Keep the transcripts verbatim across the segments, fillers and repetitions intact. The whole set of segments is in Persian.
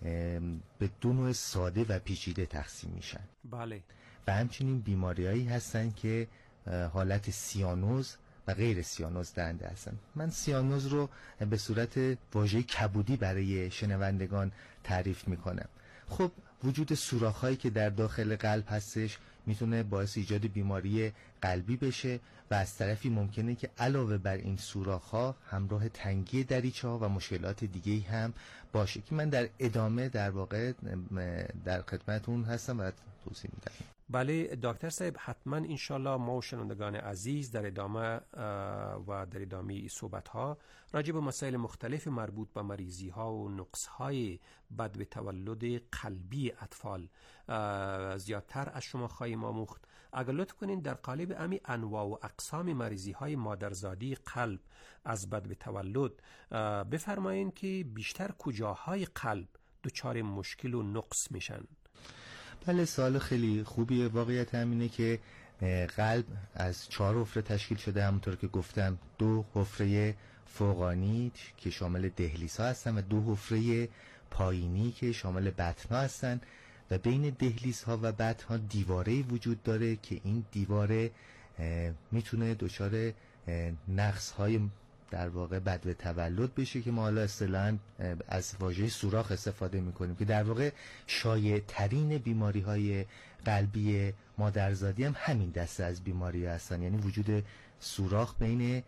به دو نوع ساده و پیچیده تقسیم میشن. بله. و همچنین بیماریایی هستن که حالت سیانوز و غیر سیانوز دهنده هستن. من سیانوز رو به صورت واژه کبودی برای شنوندگان تعریف میکنم. خب وجود سوراخ‌هایی که در داخل قلب هستش میتونه باعث ایجاد بیماری قلبی بشه و از طرفی ممکنه که علاوه بر این سوراخ‌ها همراه تنگی دریچه‌ها و مشکلات دیگه‌ای هم باشه که من در ادامه در واقع در خدمتتون هستم و توضیح میدم. بله دکتر صاحب، حتما انشالله ما و شنوندگان عزیز در ادامه و در ادامه صحبت ها راجع به مسائل مختلف مربوط به مریضی ها و نقص های بد به تولد قلبی اطفال زیادتر از شما خواهیم آموخت. اگر لطف کنین در قالب امی انواع و اقسام مریضی های مادرزادی قلب از بد به تولد بفرمایین که بیشتر کجاهای قلب دچار مشکل و نقص میشن؟ بله، سوال خیلی خوبیه. واقعیت همینه که قلب از چهار حفره تشکیل شده، همونطور که گفتم دو حفره فوقانی که شامل دهلیزها هستن و دو حفره پایینی که شامل بطن‌ها هستن و بین دهلیزها و بطن‌ها دیواره‌ای وجود داره که این دیواره میتونه دچار نقص‌های در واقع بد به تولد بشه که ما حالا اصطلاحاً از واژه سوراخ استفاده میکنیم که در واقع شایع ترین بیماری های قلبی مادرزادی هم همین دسته از بیماری هستن، یعنی وجود سوراخ بین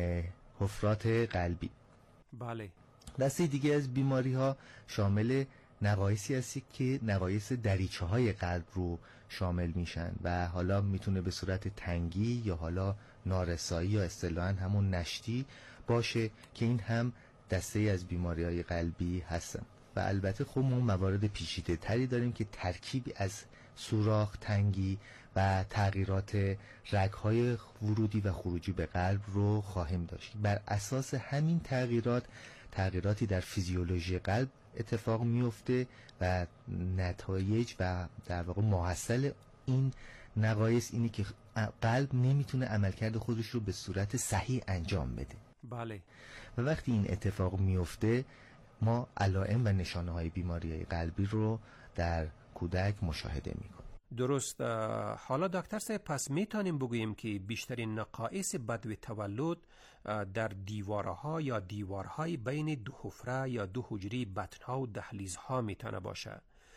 حفرات قلبی. بله. دسته دیگه از بیماری ها شامل نقایصی هستی که نقایص دریچه های قلب رو شامل میشن و حالا میتونه به صورت تنگی یا حالا نارسایی یا اصطلاحاً همون نشتی باشه که این هم دسته از بیماری های قلبی هستن. و البته خب ما موارد پیچیده تری داریم که ترکیبی از سوراخ، تنگی و تغییرات رگ‌های ورودی و خروجی به قلب رو خواهیم داشت. بر اساس همین تغییرات تغییراتی در فیزیولوژی قلب اتفاق میفته و نتایج و در واقع محصل این نقایص اینی که قلب نمیتونه عملکرد خودش رو به صورت صحیح انجام بده. بله. و وقتی این اتفاق میفته ما علائم و نشانه های بیماری قلبی رو در کودک مشاهده میکنیم. درست. حالا دکتر صاحب پس میتونیم بگوییم که بیشترین نقایص بد به تولد در دیوارها یا دیوارهای بین دو حفره یا دو حجره بطنها و دهلیزها میتونه باشه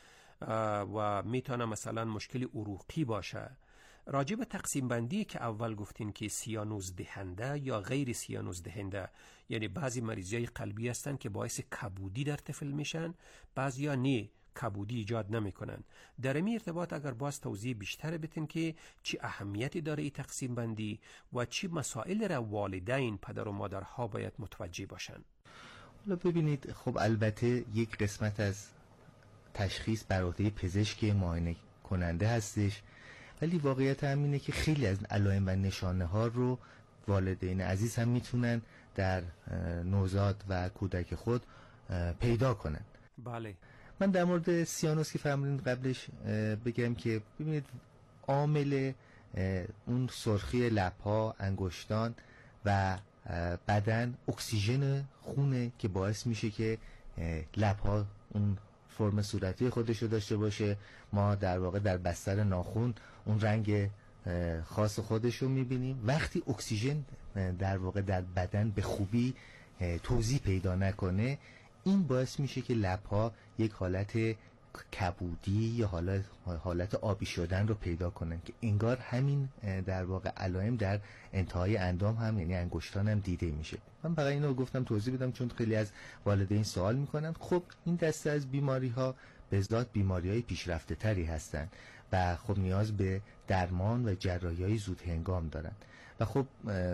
و میتونه مثلا مشکل عروقی باشه. راجع به تقسیم بندی که اول گفتین که سیانوز دهنده یا غیر سیانوز دهنده، یعنی بعضی مریضی قلبی هستن که باعث کبودی در طفل میشن، بعضی ها نه کبودی ایجاد نمی کنن. در این ارتباط اگر باز توضیح بیشتر بتین که چی اهمیتی داره این تقسیم بندی و چی مسائل را والدین پدر و مادرها باید متوجه باشن؟ حالا ببینید، خب البته یک قسمت از تشخیص بر عهده پزشک معاینه کننده هستش، ولی واقعیت هم اینه که خیلی از علائم و نشانه ها رو والدین عزیز هم میتونن در نوزاد و کودک خود پیدا کنن. بله. من در مورد سیانوز که فرمودین قبلش بگم که ببینید عامل اون سرخی لب‌ها، انگشتان و بدن اکسیژن خونه که باعث میشه که لب‌ها اون فرم صورتی خودش رو داشته باشه. ما در واقع در بستر ناخن اون رنگ خاص خودش رو میبینیم. وقتی اکسیژن در واقع در بدن به خوبی توزیع پیدا نکنه، این باعث میشه که لب‌ها یک حالت کبودی یا حالت حالت آبی شدن رو پیدا کنن که انگار همین در واقع علائم در انتهای اندام هم یعنی انگشتان هم دیده میشه. من فقط اینو گفتم توضیح بدم چون خیلی از والدین سوال میکنن. خب این دسته از بیماری ها به ذات بیماری های پیشرفته تری هستن و خب نیاز به درمان و جراحی های زود هنگام دارن و خب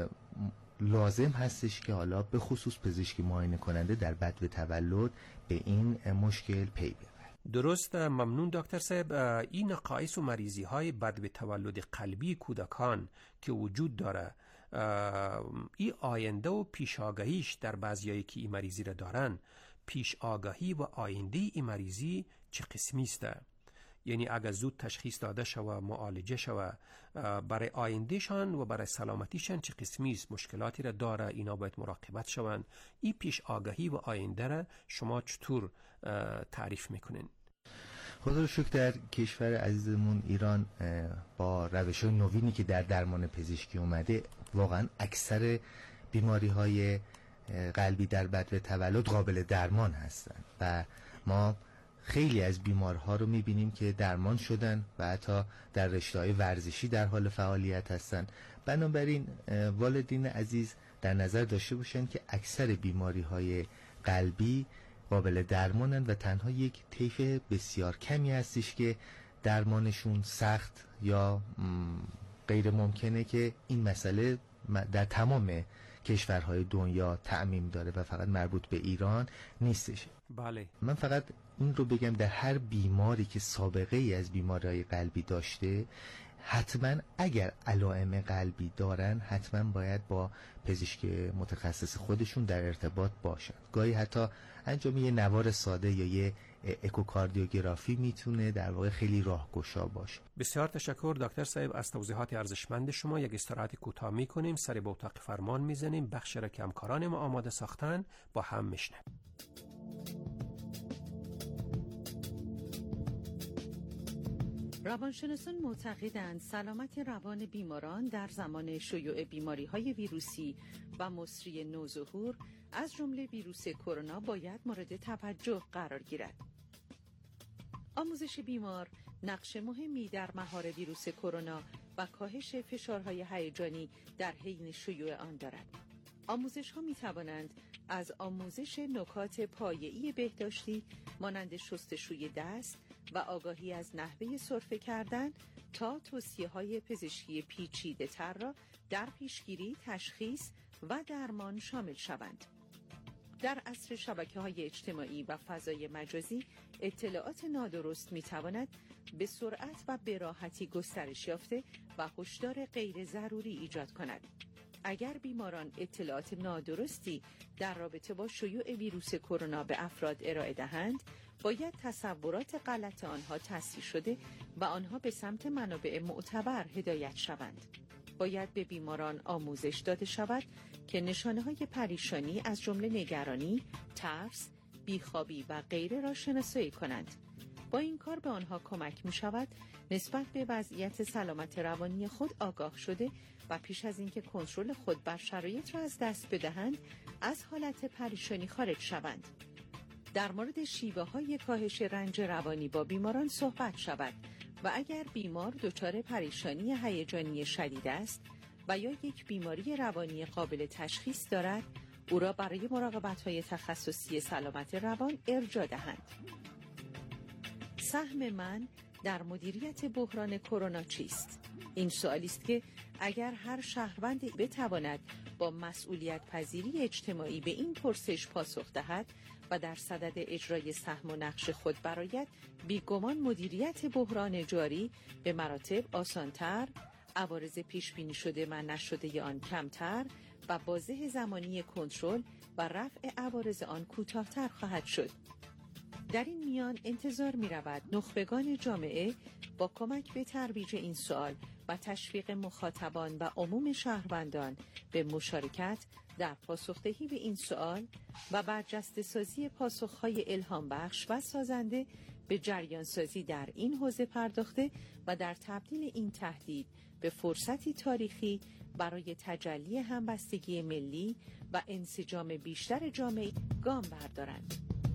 لازم هستش که حالا به خصوص پزشکی معاینه کننده در بد به تولد به این مشکل پی ببره. درست. ممنون دکتر صاحب. این نقایص و مریضی های بد به تولد قلبی کودکان که وجود داره، این آینده و پیش آگاهیش در بعضیایی که این مریضی را دارن، پیش آگاهی و آینده این مریضی چه قسمی است؟ یعنی اگر زود تشخیص داده شود، معالجه شود، برای آیندهشان و برای سلامتیشان چه قسمی است، مشکلاتی را داره، اینا باید مراقبت شوند. این پیش آگاهی و آینده را شما چطور تعریف میکنین؟ خدا رو شکر در کشور عزیزمون ایران با روش‌های نوینی که در درمان پزشکی اومده، واقعا اکثر بیماری‌های قلبی در بدو تولد قابل درمان هستند و ما خیلی از بیمارها رو می‌بینیم که درمان شدن و حتی در رشته‌های ورزشی در حال فعالیت هستند. بنابراین والدین عزیز در نظر داشته باشند که اکثر بیماری‌های قلبی قابل درمانند و تنها یک طیف بسیار کمی هستش که درمانشون سخت یا غیر ممکنه که این مسئله در تمام کشورهای دنیا تعمیم داره و فقط مربوط به ایران نیستش. بله. من فقط این رو بگم در هر بیماری که سابقه ای از بیماری‌های قلبی داشته، حتما اگر علائم قلبی دارن حتما باید با پزشک متخصص خودشون در ارتباط باشن. گاهی حتی انجام یه نوار ساده یا یه اکوکاردیوگرافی میتونه در واقع خیلی راهگشا باشه. بسیار تشکر دکتر صاحب از توضیحات ارزشمند شما. یک استراحت کوتاه میکنیم، سر به اتاق فرمان میزنیم، بخش را که همکاران ما آماده ساختن با هم میشنیم. روانشناسان معتقدند سلامت روان بیماران در زمان شیوع بیماری‌های ویروسی و مصری نوظهور از جمله ویروس کرونا باید مورد توجه قرار گیرد. آموزش بیمار نقش مهمی در مهار ویروس کرونا و کاهش فشارهای هیجانی در حین شیوع آن دارد. آموزش‌ها می‌توانند از آموزش نکات پایه‌ای بهداشتی مانند شستشوی دست و آگاهی از نحوه سرفه کردن تا توصیه‌های پزشکی پیچیده‌تر را در پیشگیری، تشخیص و درمان شامل شوند. در عصر شبکه‌های اجتماعی و فضای مجازی، اطلاعات نادرست می‌تواند به سرعت و به راحتی گسترش یافته و هشدار غیر ضروری ایجاد کند. اگر بیماران اطلاعات نادرستی در رابطه با شیوع ویروس کرونا به افراد ارائه دهند، باید تصورات غلط آنها تصحیح شده و آنها به سمت منابع معتبر هدایت شوند. باید به بیماران آموزش داده شود که نشانه‌های پریشانی از جمله نگرانی، ترس، بیخوابی و غیره را شناسایی کنند. با این کار به آنها کمک می شود نسبت به وضعیت سلامت روانی خود آگاه شده و پیش از اینکه کنترل خود بر شرایط را از دست بدهند از حالت پریشانی خارج شوند. در مورد شیوه های کاهش رنج روانی با بیماران صحبت شود و اگر بیمار دچار پریشانی هیجانی شدید است و یا یک بیماری روانی قابل تشخیص دارد، او را برای مراقبت‌های تخصصی سلامت روان ارجاع دهند. سهم من در مدیریت بحران کرونا چیست؟ این سوالی است که اگر هر شهروندی بتواند با مسئولیت پذیری اجتماعی به این پرسش پاسخ دهد و در صدد اجرای سهم و نقش خود برآید، بیگمان مدیریت بحران جاری به مراتب آسانتر، عوارض پیش بینی شده و نشده آن کمتر و بازه زمانی کنترل و رفع عوارض آن کوتاه‌تر خواهد شد. در این میان انتظار می رود نخبگان جامعه با کمک به ترویج این سوال و تشویق مخاطبان و عموم شهروندان به مشارکت در پاسخدهی به این سوال و برجسته سازی پاسخهای الهام بخش و سازنده به جریان سازی در این حوزه پرداخته و در تبدیل این تهدید به فرصتی تاریخی برای تجلی همبستگی ملی و انسجام بیشتر جامعه گام بردارند.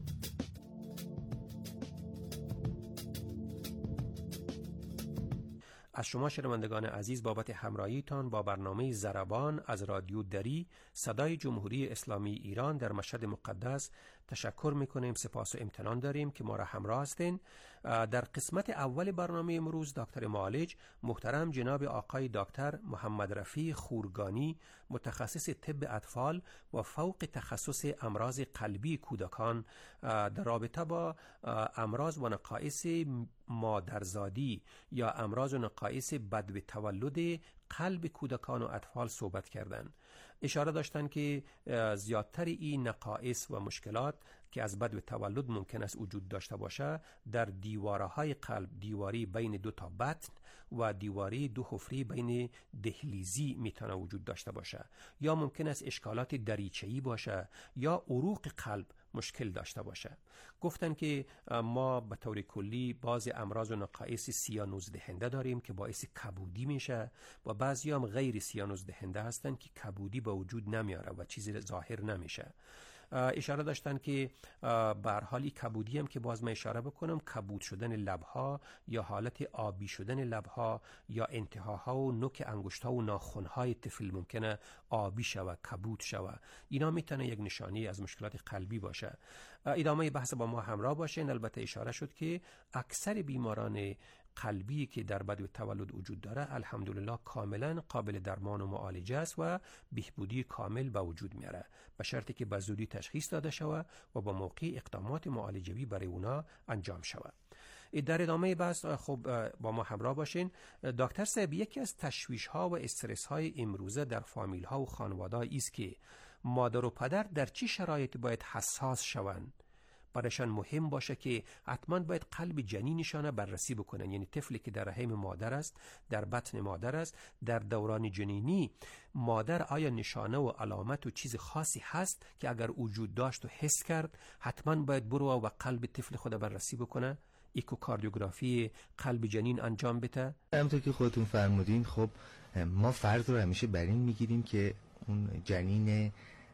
از شما شنوندگان عزیز بابت همراهیتان با برنامه ضربان از رادیو دری صدای جمهوری اسلامی ایران در مشهد مقدس تشکر میکنیم. سپاس و امتنان داریم که ما را همراه هستین. در قسمت اول برنامه امروز دکتر معالج محترم جناب آقای دکتر محمد رفیع خورگانی، متخصص طب اطفال و فوق تخصص امراض قلبی کودکان، در رابطه با امراض و نقایص مادرزادی یا امراض و نقایص بدو تولد قلب کودکان و اطفال صحبت کردند. اشاره داشتن که زیادتر این نقایص و مشکلات که از بدو تولد ممکن است وجود داشته باشه در دیوارهای قلب، دیواری بین دو تا بطن و دیواری دو حفره بین دهلیزی میتونه وجود داشته باشه، یا ممکن است اشکالات دریچه‌ای باشه یا عروق قلب مشکل داشته باشه. گفتن که ما به طور کلی بعضی امراض و نقایص سیانوز دهنده داریم که باعث کبودی میشه و بعضی هم غیر سیانوز دهنده هستن که کبودی به وجود نمیاره و چیزی ظاهر نمیشه. اشاره داشتن که به هر حال کبودی هم که باز من اشاره بکنم، کبود شدن لبها یا حالت آبی شدن لبها یا انتهاها و نوک انگشت‌ها و ناخن‌های طفل ممکنه آبی شوه، کبود شوه. اینا میتونه یک نشانی از مشکلات قلبی باشه. ادامه بحث با ما همراه باشین. البته اشاره شد که اکثر بیماران قلبی که در بدو تولد وجود داره الحمدلله کاملا قابل درمان و معالجه است و بهبودی کامل به وجود میاره، به شرطی که به زودی تشخیص داده شوه و با موقع اقدامات معالجوی برای اونا انجام شوه. در ادامه بحث خب با ما همراه باشین. دکتر صاحب، یکی از تشویش ها و استرس های امروزه در فامیل ها و خانواده است که مادر و پدر در چه شرایطی باید حساس شوند؟ برایشان مهم باشه که حتما باید قلب جنینشان بررسی بکنن، یعنی طفلی که در رحم مادر است، در بطن مادر است، در دوران جنینی مادر آیا نشانه و علامت و چیز خاصی هست که اگر وجود داشت و حس کرد حتما باید برو و قلب طفل خود بررسی بکنه، ایکوکاردیوگرافی قلب جنین انجام بده؟ همونطور که خودتون فرمودین خب ما فرض رو همیشه بر این میگیریم که اون جنین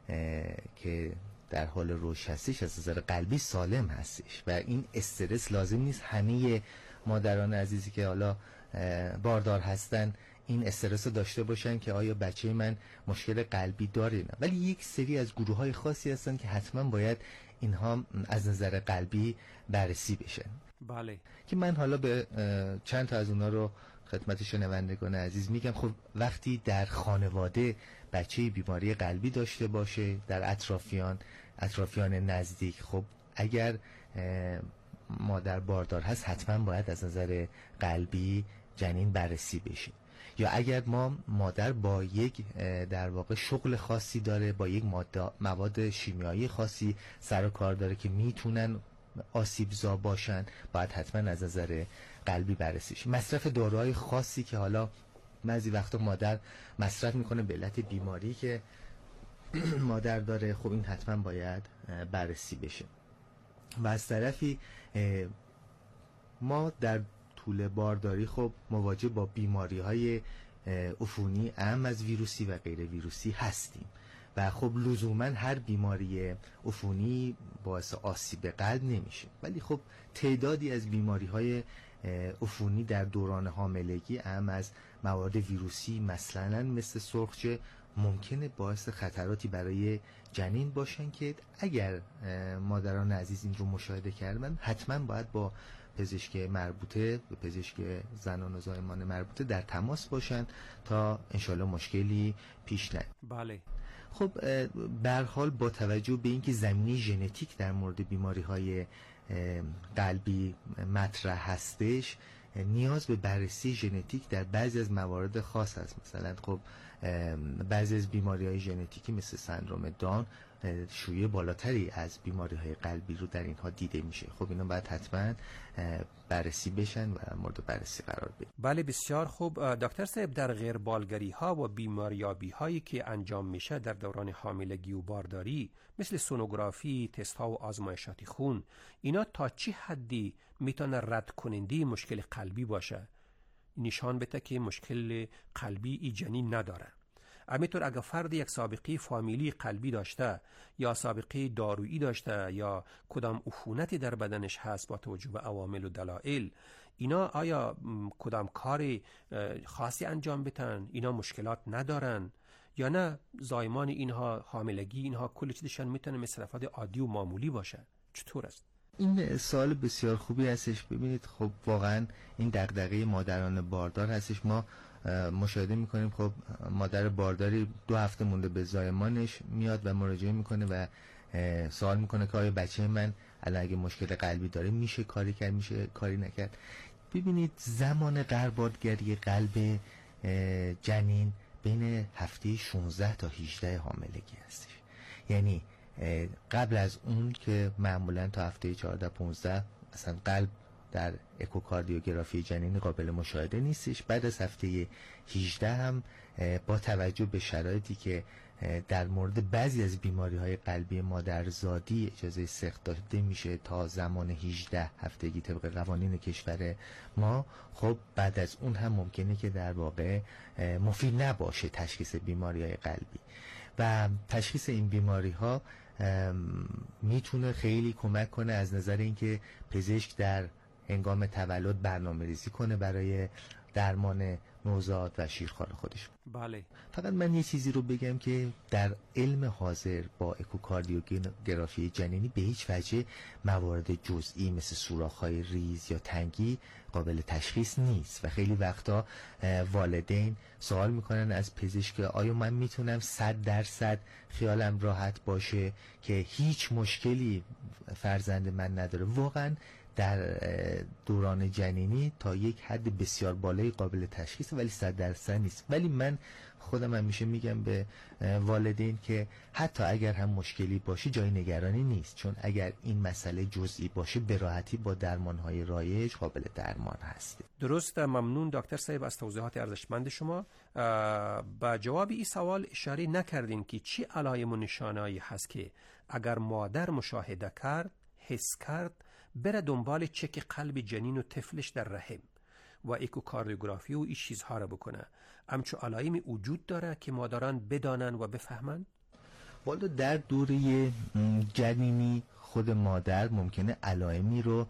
که در حال رشد هستش از نظر قلبی سالم هستش و این استرس لازم نیست همه مادران عزیزی که حالا باردار هستن این استرس رو داشته باشن که آیا بچه من مشکل قلبی داره نه، ولی یک سری از گروه های خاصی هستن که حتما باید اینها از نظر قلبی بررسی بشن. بله، که من حالا به چند تا از اونا رو خدمت شنوندگان عزیز میگم. خب وقتی در خانواده بچه بیماری قلبی داشته باشه در اطرافیان اطرافیان نزدیک، خب اگر مادر باردار هست حتما باید از نظر قلبی جنین بررسی بشه. یا اگر ما مادر با یک در واقع شغل خاصی داره، با یک مواد شیمیایی خاصی سر و کار داره که میتونن آسیبزا باشن، باید حتما از نظر قلبی بررسی شه. مصرف داروهای خاصی که حالا بعضی وقتا مادر مصرف میکنه به علت بیماری که مادر داره، خب این حتما باید بررسی بشه. و از طرفی ما در طول بارداری خب مواجه با بیماری های عفونی اهم از ویروسی و غیر ویروسی هستیم و خب لزوما هر بیماری عفونی باعث آسیب قلب نمیشه، ولی خب تعدادی از بیماری های عفونی در دوران حاملگی اهم از مواد ویروسی مثلا مثل سرخچه ممکنه باعث خطراتی برای جنین باشن که اگر مادران عزیز این رو مشاهده کردن حتما باید با پزشک مربوطه به پزشک زنان و زایمان مربوطه در تماس باشن تا انشالله مشکلی پیش نیاد. بله. خب به هر حال با توجه به اینکه زمینه ژنتیک در مورد بیماری‌های قلبی مطرح هستش، نیاز به بررسی ژنتیک در بعضی از موارد خاص هست. مثلا خب بعضی از بیماری‌های ژنتیکی مثل سندرم داون شیوع بالاتری از بیماری‌های قلبی رو در اینها دیده میشه. خب اینا باید حتما بررسی بشن و مورد بررسی قرار بگیرن. بله بسیار خوب. دکتر صاحب، در غیربالگری ها و بیماریابی هایی که انجام میشه در دوران حاملگی و بارداری مثل سونوگرافی، تست ها و آزمایشات خون، اینا تا چه حدی میتونه رد کننده مشکل قلبی باشه، نشان بده که مشکل قلبی ای جنین نداره؟ همینطور اگر فرد یک سابقه فامیلی قلبی داشته یا سابقه دارویی داشته یا کدام عفونتی در بدنش هست با توجه به عوامل و دلایل، اینا آیا کدام کار خاصی انجام بدن؟ اینا مشکلات ندارن یا نه زایمان اینها، حاملگی اینها کل چیزشان میتونه مثل افراد عادی و معمولی باشه؟ چطور است؟ این سوال بسیار خوبی هستش. ببینید خب واقعا این دغدغه مادران باردار هستش. ما مشاهده میکنیم خب مادر بارداری دو هفته مونده به زایمانش میاد و مراجعه میکنه و سوال میکنه که آیا بچه من الان اگه مشکل قلبی داره میشه کاری کرد، میشه کاری نکرد. ببینید زمان قربالگری قلب جنین بین هفته شانزده تا هجده حاملگی هستش. یعنی قبل از اون که معمولا تا هفته چهارده پانزده اصلا قلب در اکوکاردیوگرافی جنینی قابل مشاهده نیستش. بعد از هفته هجده هم با توجه به شرایطی که در مورد بعضی از بیماری‌های قلبی مادرزادی اجازه سخت داده میشه تا زمان هجده هفتگی طبق قوانین کشور ما، خب بعد از اون هم ممکنه که در واقع مفید نباشه تشخیص بیماری‌های قلبی. و تشخیص این بیماری‌ها میتونه خیلی کمک کنه از نظر اینکه پزشک در هنگام تولد برنامه‌ریزی کنه برای درمان نوزاد و شیرخوار خودش. بله. فقط من یه چیزی رو بگم که در علم حاضر با اکوکاردیوگرافی جنینی به هیچ وجه موارد جزئی مثل سوراخ‌های ریز یا تنگی قابل تشخیص نیست و خیلی وقتا والدین سوال میکنن از پزشک آیا من میتونم صد درصد خیالم راحت باشه که هیچ مشکلی فرزند من نداره. واقعا در دوران جنینی تا یک حد بسیار بالایی قابل تشخیص ولی صد درصد نیست. ولی من خودم همیشه میگم به والدین که حتی اگر هم مشکلی باشه جای نگرانی نیست، چون اگر این مسئله جزئی باشه به راحتی با درمانهای رایج قابل درمان هست. درست. ممنون دکتر صاحب از توضیحات ارزشمند شما. با جواب این سوال اشاره نکردین که چی علائم و نشانه‌ای هست که اگر مادر مشاهده کرد، حس کرد، بره دنبال چک قلب جنین و طفلش در رحم و اکوکاردیوگرافی و این چیزها را بکنه. همچو علائمی وجود داره که مادران بدانن و بفهمن؟ والا در دوره جنینی خود مادر ممکنه علائمی رو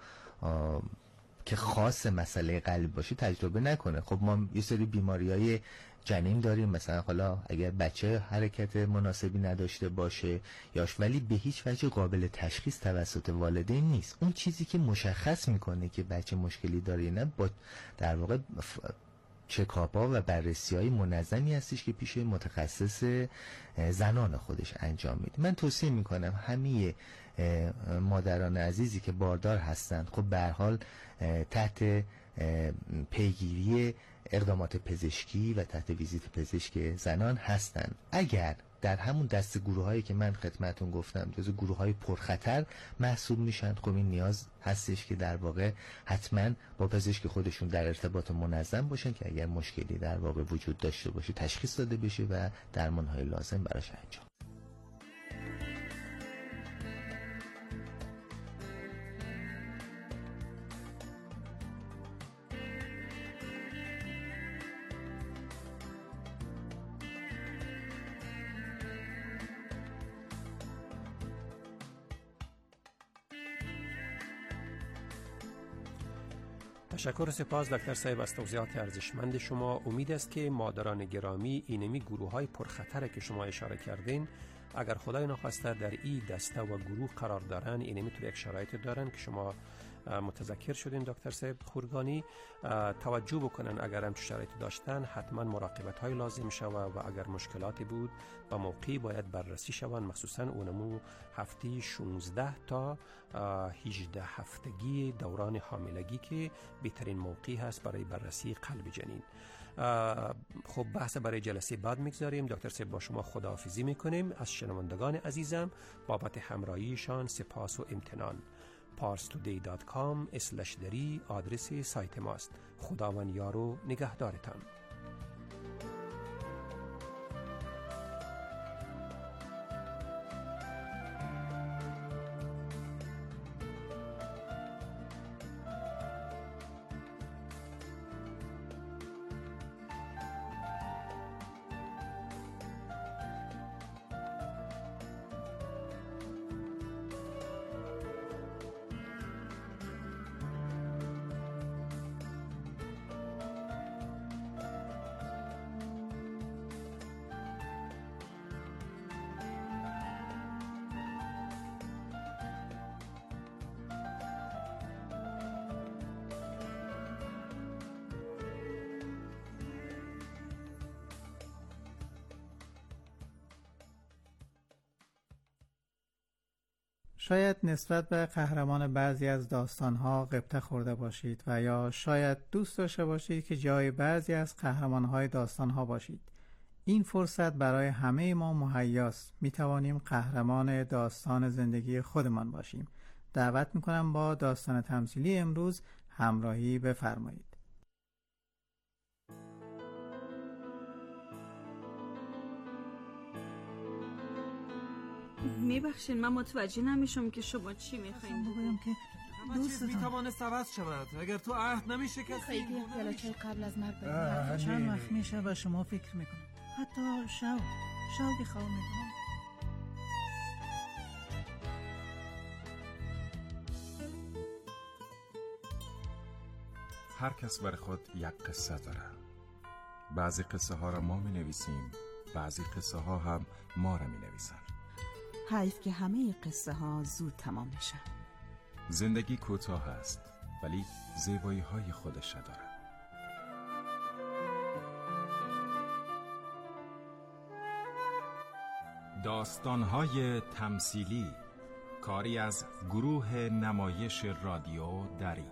که خاص مسئله قلب باشه تجربه نکنه. خب ما یه سری بیماری‌های جنین داریم، مثلا حالا اگر بچه حرکت مناسبی نداشته باشه یاش، ولی به هیچ وجه قابل تشخیص توسط والدین نیست. اون چیزی که مشخص میکنه که بچه مشکلی داره نه با در واقع چکاپ‌ها و بررسی‌های منظمی هستش که پیش متخصص زنان خودش انجام میده. من توصیه میکنم همه مادران عزیزی که باردار هستند خب به هر حال تحت پیگیری اقدامات پزشکی و تحت ویزیت پزشک زنان هستند. اگر در همون دسته گروه هایی که من خدمتون گفتم جزو گروه های پرخطر محسوب میشن، خب این نیاز هستش که در واقع حتما با پزشک خودشون در ارتباط منظم باشن که اگر مشکلی در واقع وجود داشته باشه تشخیص داده بشه و درمان های لازم براش انجام. تشکر و سپاس دکتر صاحب از توضیحات ارزشمند شما. امید است که مادران گرامی اینمی گروه های پرخطر که شما اشاره کردین اگر خدای نخواسته در این دسته و گروه قرار دارن، اینمی طور یک شرایط دارن که شما متذکر شدین دکتر صاحب خورگانی، توجه بکنن اگر هم شرایط داشتن حتما مراقبت های لازم شوه و اگر مشکلاتی بود با موقعی باید بررسی شوند، مخصوصا اونمو هفته شانزده تا هجده هفتگی دوران حاملگی که بهترین موقعی هست برای بررسی قلب جنین. خب بحث برای جلسه بعد میگذاریم. دکتر صاحب با شما خداحافظی میکنیم. از شنوندگان عزیزم بابت همراهیشان سپاس و امتنان. پارس تودی دات کام اسلش دری آدرس سایت ماست. خداوند یار و نگهدارتان. شاید نسبت به قهرمان بعضی از داستانها غبطه خورده باشید و یا شاید دوست داشته باشید که جای بعضی از قهرمانهای داستانها باشید. این فرصت برای همه ما مهیاست. می توانیم قهرمان داستان زندگی خودمان باشیم. دعوت می کنم با داستان تمثیلی امروز همراهی بفرمایید. میبخشین من متوجه نمیشم که شما چی میخواین بگویم که دوست میتوانست عوض شود اگر تو عهد نمیشکستی. خیلی پیاله چای قبل از مرگ بگیم. چند وقت میشه و شما فکر میکنم حتی شو شو بخواه میکنم. هر کس بر خود یک قصه داره. بعضی قصه ها را ما می نویسیم، بعضی قصه ها هم ما را می نویسن. حیف که همه قصه ها زود تمام میشن. زندگی کوتاه است ولی زیبایی های خودش داره. داستان های تمثیلی، کاری از گروه نمایش رادیو دری.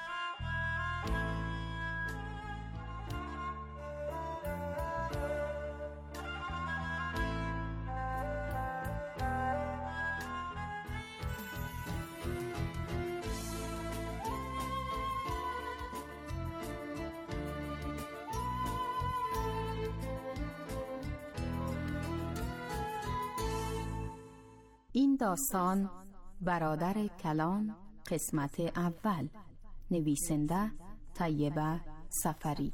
این داستان برادر کلان قسمت اول، نویسنده طیبه سفری.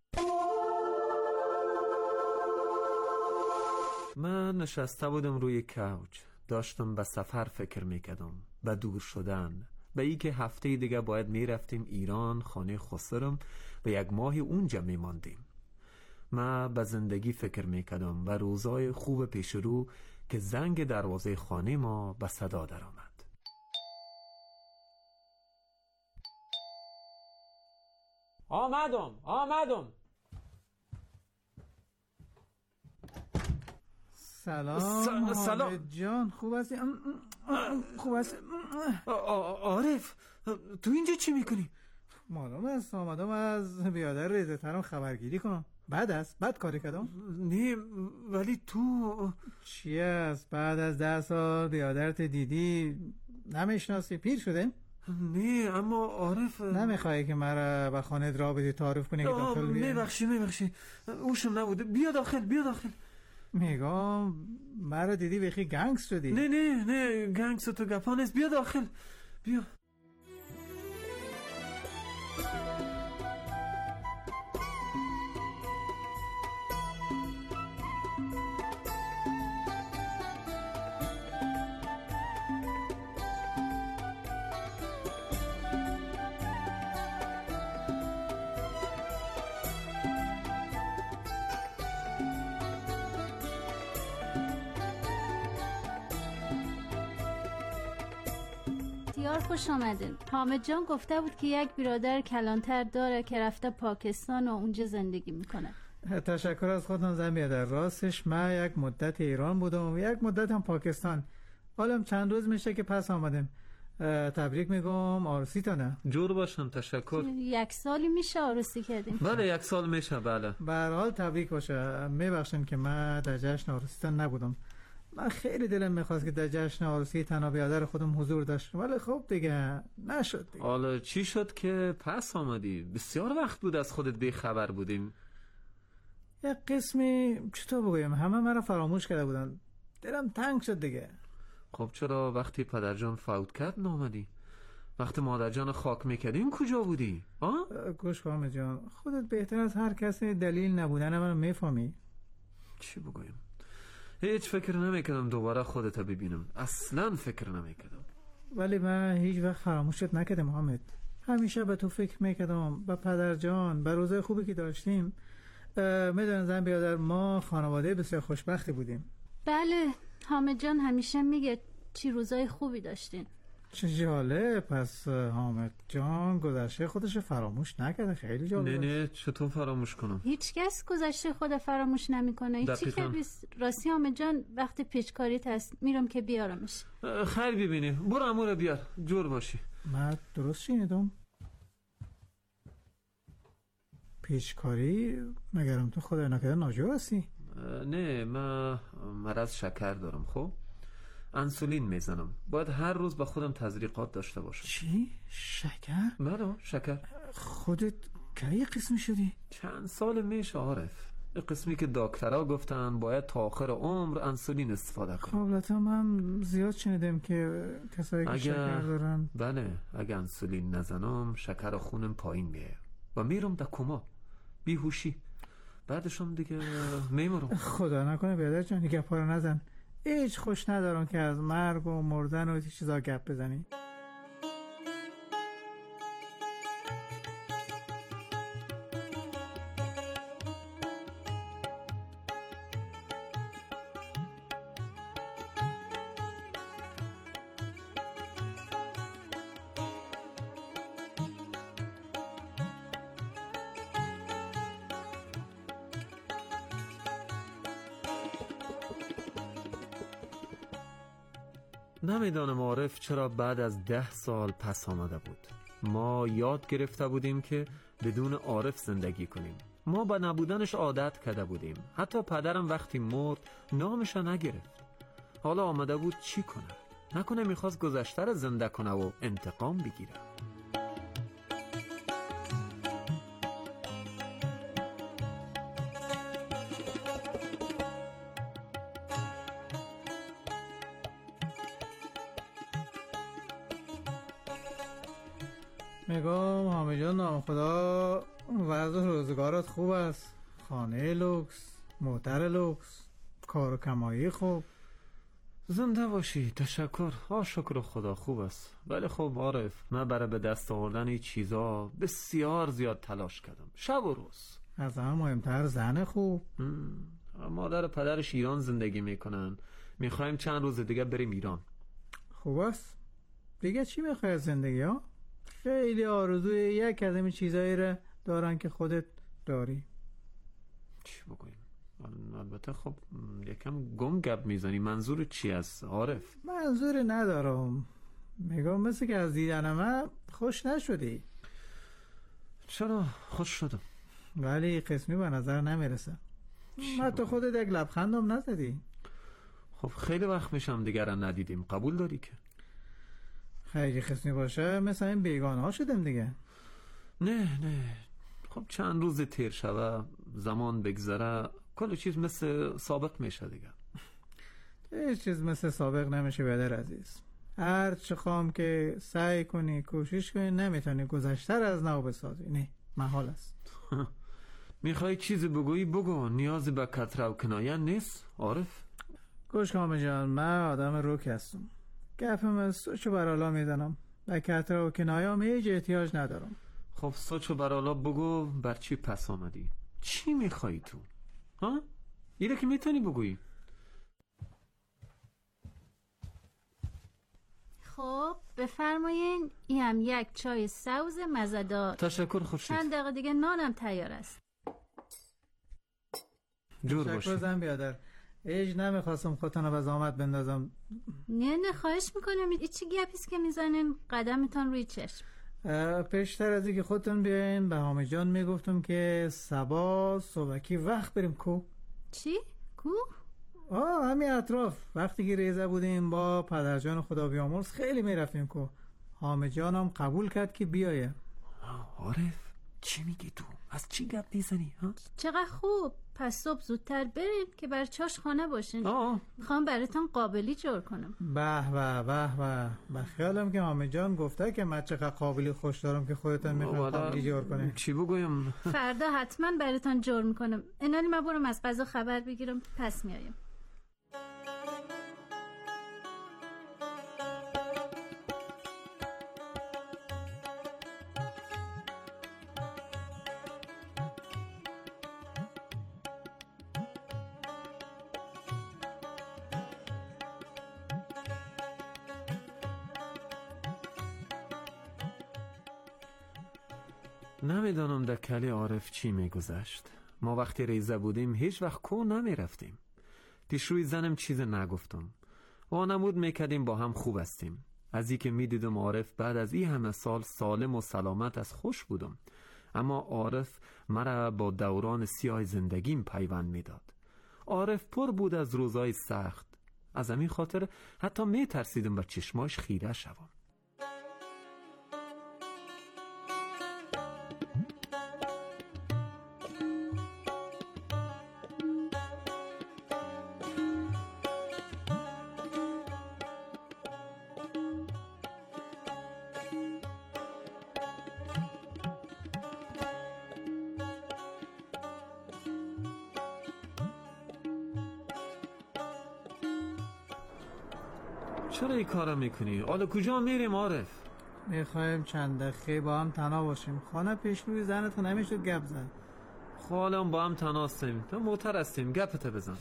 من نشسته بودم روی کوچ، داشتم به سفر فکر میکردم، به دور شدن، به ای که هفته دیگه باید میرفتیم ایران خانه خسرم و یک ماه اونجا میماندیم. من به زندگی فکر میکردم و روزای خوب پیش رو که زنگ دروازه خانه ما به صدا در آمد. آمدم آمدم. سلام سلام جان، خوب هستی؟ خوب هستی؟ عارف تو اینجا چی میکنی؟ معلوم است آمدم از بیادر ریزه ترم خبرگیری کنم. بعد است بعد کاری کردم؟ نه ولی تو چی است؟ بعد از ده سال بیادرت دیدی نمیشناسی؟ پیر شده؟ نه اما عارف نمیخوایی که مرا به خانه را بدی تعارف کنی که داخل بیای؟ میبخشی میبخشی اوشم نبوده. بیا داخل بیا داخل. میگم مرا دیدی بخی گنگس شدی. نه نه نه گنگس تو گپا نیست. بیا داخل بیا. بسیار خوش آمدین. حامد جان گفته بود که یک برادر کلانتر داره که رفته پاکستان و اونجا زندگی میکنه. تشکر از خودم زن بیادر. راستش من یک مدت ایران بودم و یک مدت هم پاکستان. حالا چند روز میشه که پس آمدیم. تبریک میگم عروسی تانه. جور باشن. تشکر. یک سالی میشه عروسی کردیم. بله یک سال میشه. بله به هر حال تبریک باشه. میبخشن که من در جشن عروسی تان نبودم. من خیلی دلم میخواست که در جشن عروسی تنها بیادر خودم حضور داشت ولی خب دیگه نشد دیگه. حالا چی شد که پس آمدی؟ بسیار وقت بود از خودت بی خبر بودیم. یک قسمی چطور بگویم همه مرا فراموش کرده بودن. دلم تنگ شد دیگه. خب چرا وقتی پدرجان فوت کرد نامدی؟ وقتی مادرجان خاک میکردیم کجا بودی؟ آه؟ گوش کن جان، خودت بهتر از هر کسی دلیل نبودن من میفهمی. چی بگویم؟ هیچ فکر نمیکردم دوباره خودت ببینم. اصلا فکر نمیکردم. ولی من هیچ وقت فراموشت نکردم حامد. همیشه به تو فکر میکردم، به پدر جان، به روزای خوبی که داشتیم. میدونن زن بیادر ما خانواده بسیار خوشبختی بودیم. بله حامد جان همیشه میگه چی روزای خوبی داشتین. چه جالب. پس حامد جان گذشته خودش فراموش نکرده. خیلی جالب. نه نه چطور فراموش کنم؟ هیچ کس گذشته خود فراموش نمیکنه. هیچی که بیس راستی حامد جان وقتی پیچکاریت هست میرم که بیارمش. خیر ببینی برو امور بیار جور باشی. من درست شنیدم؟ پیچکاری مگرم تو خدا نکرده ناجور هستی؟ نه، من مرض شکر دارم. خب انسولین میزنم. باید هر روز با خودم تزریقات داشته باشم. چی؟ شکر؟ بله شکر. خودت کی قسمی شدی؟ چند سال میشه عارف. قسمی که دکترها گفتن باید تا آخر عمر انسولین استفاده کنم. خب من زیاد شنیدم که کسایی که شکر دارن. بله اگه انسولین نزنم شکر خونم پایین میه و میرم در کما، بیهوشی. بعدشم دیگه میمرم. خدا نکنه بیادر جان دیگه پارو نزن. هیچ خوش ندارم که از مرگ و مردن و هیچ چیزا گپ بزنی. نمیدانم عارف چرا بعد از ده سال پس آمده بود. ما یاد گرفته بودیم که بدون عارف زندگی کنیم. ما با نبودنش عادت کرده بودیم. حتی پدرم وقتی مرد نامش نگرفت. حالا آمده بود چی کنه؟ نکنه میخواست گذشته را زنده کنه و انتقام بگیره. میگم حامد جان نام خدا وضع روزگارات خوب است؟ خانه لوکس، موتر لوکس، کار و کمایی خوب؟ زنده باشی. تشکر. آه شکر خدا خوب است. ولی خب عارف من برای به دست آوردن این چیزا بسیار زیاد تلاش کردم، شب و روز. از همه مهمتر زن خوب. مادر پدرش ایران زندگی میکنن. میخوایم چند روز دیگه بریم ایران. خوب است. دیگه چی میخوای از زندگی ها؟ خیلی آرزوی یک از این چیزایی را دارن که خودت داری. چی بگویم؟ البته خب یکم گم گپ میزنی. منظور چی است عارف؟ منظوری ندارم. میگم مثل که از دیدن من خوش نشدی. چرا خوش شدم ولی قسمی به نظر نمیرسه. حتی خودت یک لبخندم نزدی. خب خیلی وقت میشم دیگر را ندیدیم. قبول داری که خیلی قسمی باشه مثل این بیگانه ها شدیم دیگه. نه نه خب چند روز تیر شوه، زمان بگذره، کل چیز مثل سابق میشه دیگه. هیچ چیز مثل سابق نمیشه برادر عزیز. هر چه خواهم که سعی کنی کوشش کنی نمیتونی گذشته را از نو بسازی. نه محال است. میخوای چیزی بگویی بگو. نیازی به کتره و کنایه نیست عارف. گوش کن جان، من آدم روک هستم. گفم از سوچ و برالا میدنم. به کتره و کنایه هم هیچ احتیاج ندارم. خب سوچ و برالا بگو. بر چی پس آمدی؟ چی میخوایی تو؟ ها؟ ایره که میتونی بگویی. خب بفرمایین. این هم یک چای سوز مزه‌دار. تشکر خورشید. چند دقیقه دیگه نانم تیار است. جور باشی. تشکر زن بیادر. ایج نمیخواستم خودتان به زحمت بندازم. نه نه خواهش میکنم. این چی گپیست که میزنین قدمتان روی چشم؟ پیشتر از اینکه خودتون بیاین به حامد جان میگفتم که صبح صبحکی وقت بریم کو. چی؟ کو؟ آه همین اطراف. وقتی که ریزه بودیم با پدرجان خدا بیامرز خیلی میرفتیم کو. حامد جانم قبول کرد که بیایه. عارف چی میگی تو؟ از چی گپ میزنی؟ چقدر خوب. پس صبح زودتر بریم که بر چاش خانه باشین. آه. میخوام براتون قابلی جور کنم. به به به به. به خیالم که حامد جان گفته که من چقدر قابلی خوش دارم که خودتون میخوام قابلی جور کنه. چی بگویم؟ فردا حتما براتون جور میکنم. اینانی من برم از غذا خبر بگیرم پس میایم. نمیدانم در کلی عارف چی میگذشت. ما وقتی ریزه بودیم هیچ وقت کو نمی رفتیم. پیشروی زنم چیز نگفتم. وانمود میکردیم با هم خوب هستیم. از این که میدیدم عارف بعد از این همه سال سالم و سلامت از خوش بودم. اما عارف مرا با دوران سیاه زندگیم پیوند میداد. عارف پر بود از روزای سخت. از همین خاطر حتی می ترسیدم به چشماش خیره شوم. چرا این کارا میکنی؟ حالا کجا میریم عارف؟ میخوایم چند دقیقه با هم تنها باشیم. خانه پیش روی زنت نمیشد گپ زد. حالا با هم تنها هستیم، تو موتر هستیم، گپت بزن.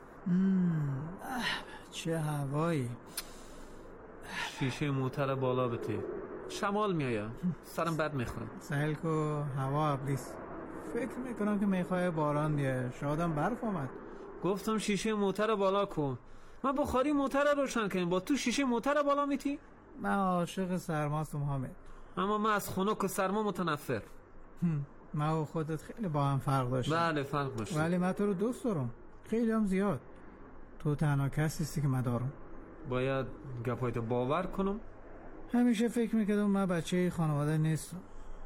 چه هوایی. شیشه موتر بالا بتی، شمال میایم، سرم بد میخورم. سهل کو هوا ابلیس. فکر میکنم که میخوای باران بیاد. شادم برف آمد. گفتم شیشه موتر بالا کن. من بخاری موتر روشن کنیم، با تو شیشه موتر بالا میتی؟ من عاشق سرماستم حامد. اما من از خنک و سرما متنفر. من و خودت خیلی با هم فرق داشتیم. بله فرق داشتیم، ولی من تو رو دوست دارم، خیلی هم زیاد. تو تنها کسی هستی که من دارم. باید گپایتو باور کنم. همیشه فکر میکردم من بچه خانواده نیستم.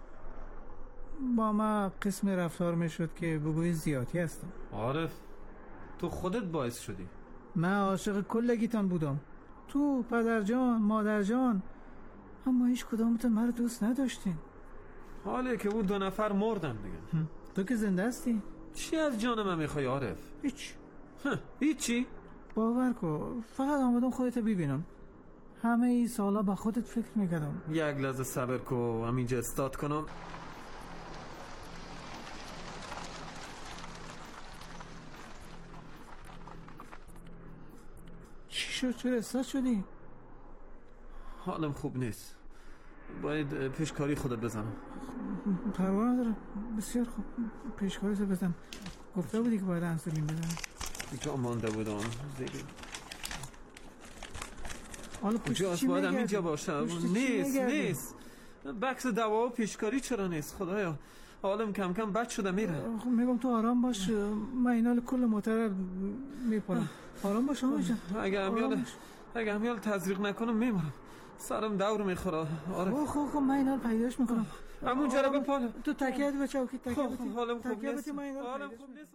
با من قسم رفتار میشد که بگوی زیادی هستم. عارف تو خودت باعث شدی. من عاشق کلگیتان بودم، تو، پدر جان، مادر جان، اما هیچ کدامتون من رو دوست نداشتین. حاله که بود دو نفر مردن دیگه. تو که زنده هستی. چی از جان من میخوای عارف؟ هیچ. هیچی؟ باور کن فقط آمدم خودت ببینم. همه ای سالا با خودت فکر میکردم. یک لحظه صبر کن، همینجا استارت کنم. چی شد؟ چرا استارت شدی؟ حالم خوب نیست، باید پیشکاری خودت بزنم. پروا نداره، بسیار خوب، پیشکاری تو بزن. گفته بودی که باید انسولین بزنم. دیگه مانده بودم دیگه. حالا کجاست؟ باید همینجا باشم. نیست نیست بکس دوا و پیشکاری چرا نیست؟ خدایا حالم کم کم بد شده میره. میگم تو آرام باش، من اینا کل موتر میپرم. آرام باش آمه جان. اگه همیال اگه همیال تزریق نکنم میمونم، سرم دور میخوره. آره خب خب من اینا رو پیداش میکنم. همونجا رو بپاله. تو تکیه به چوکی تکیه بتی. حالم خوب نیست. حالم خوب نیست.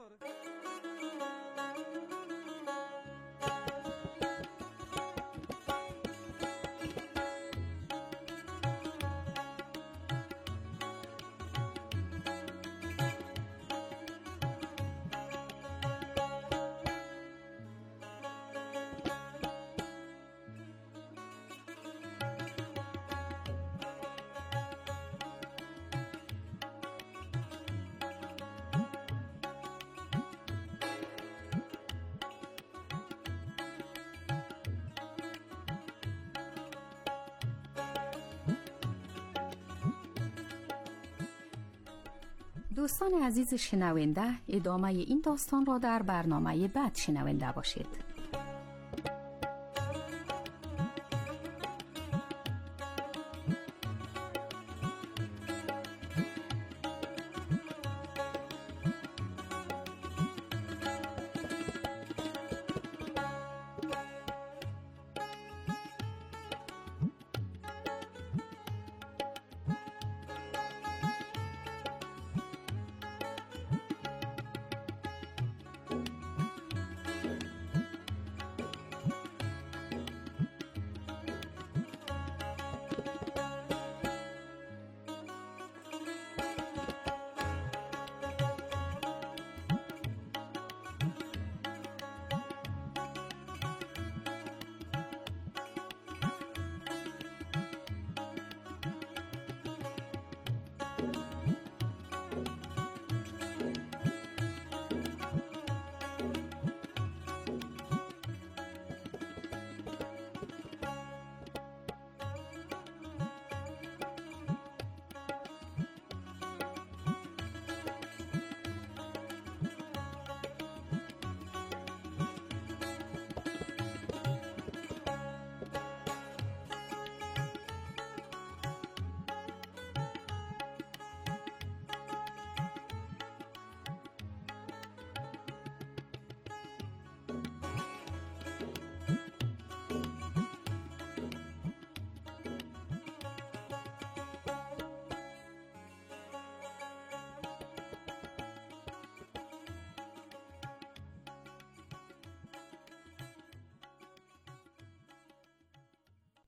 دوستان عزیز شنونده، ادامه این داستان را در برنامه بعد شنونده باشید.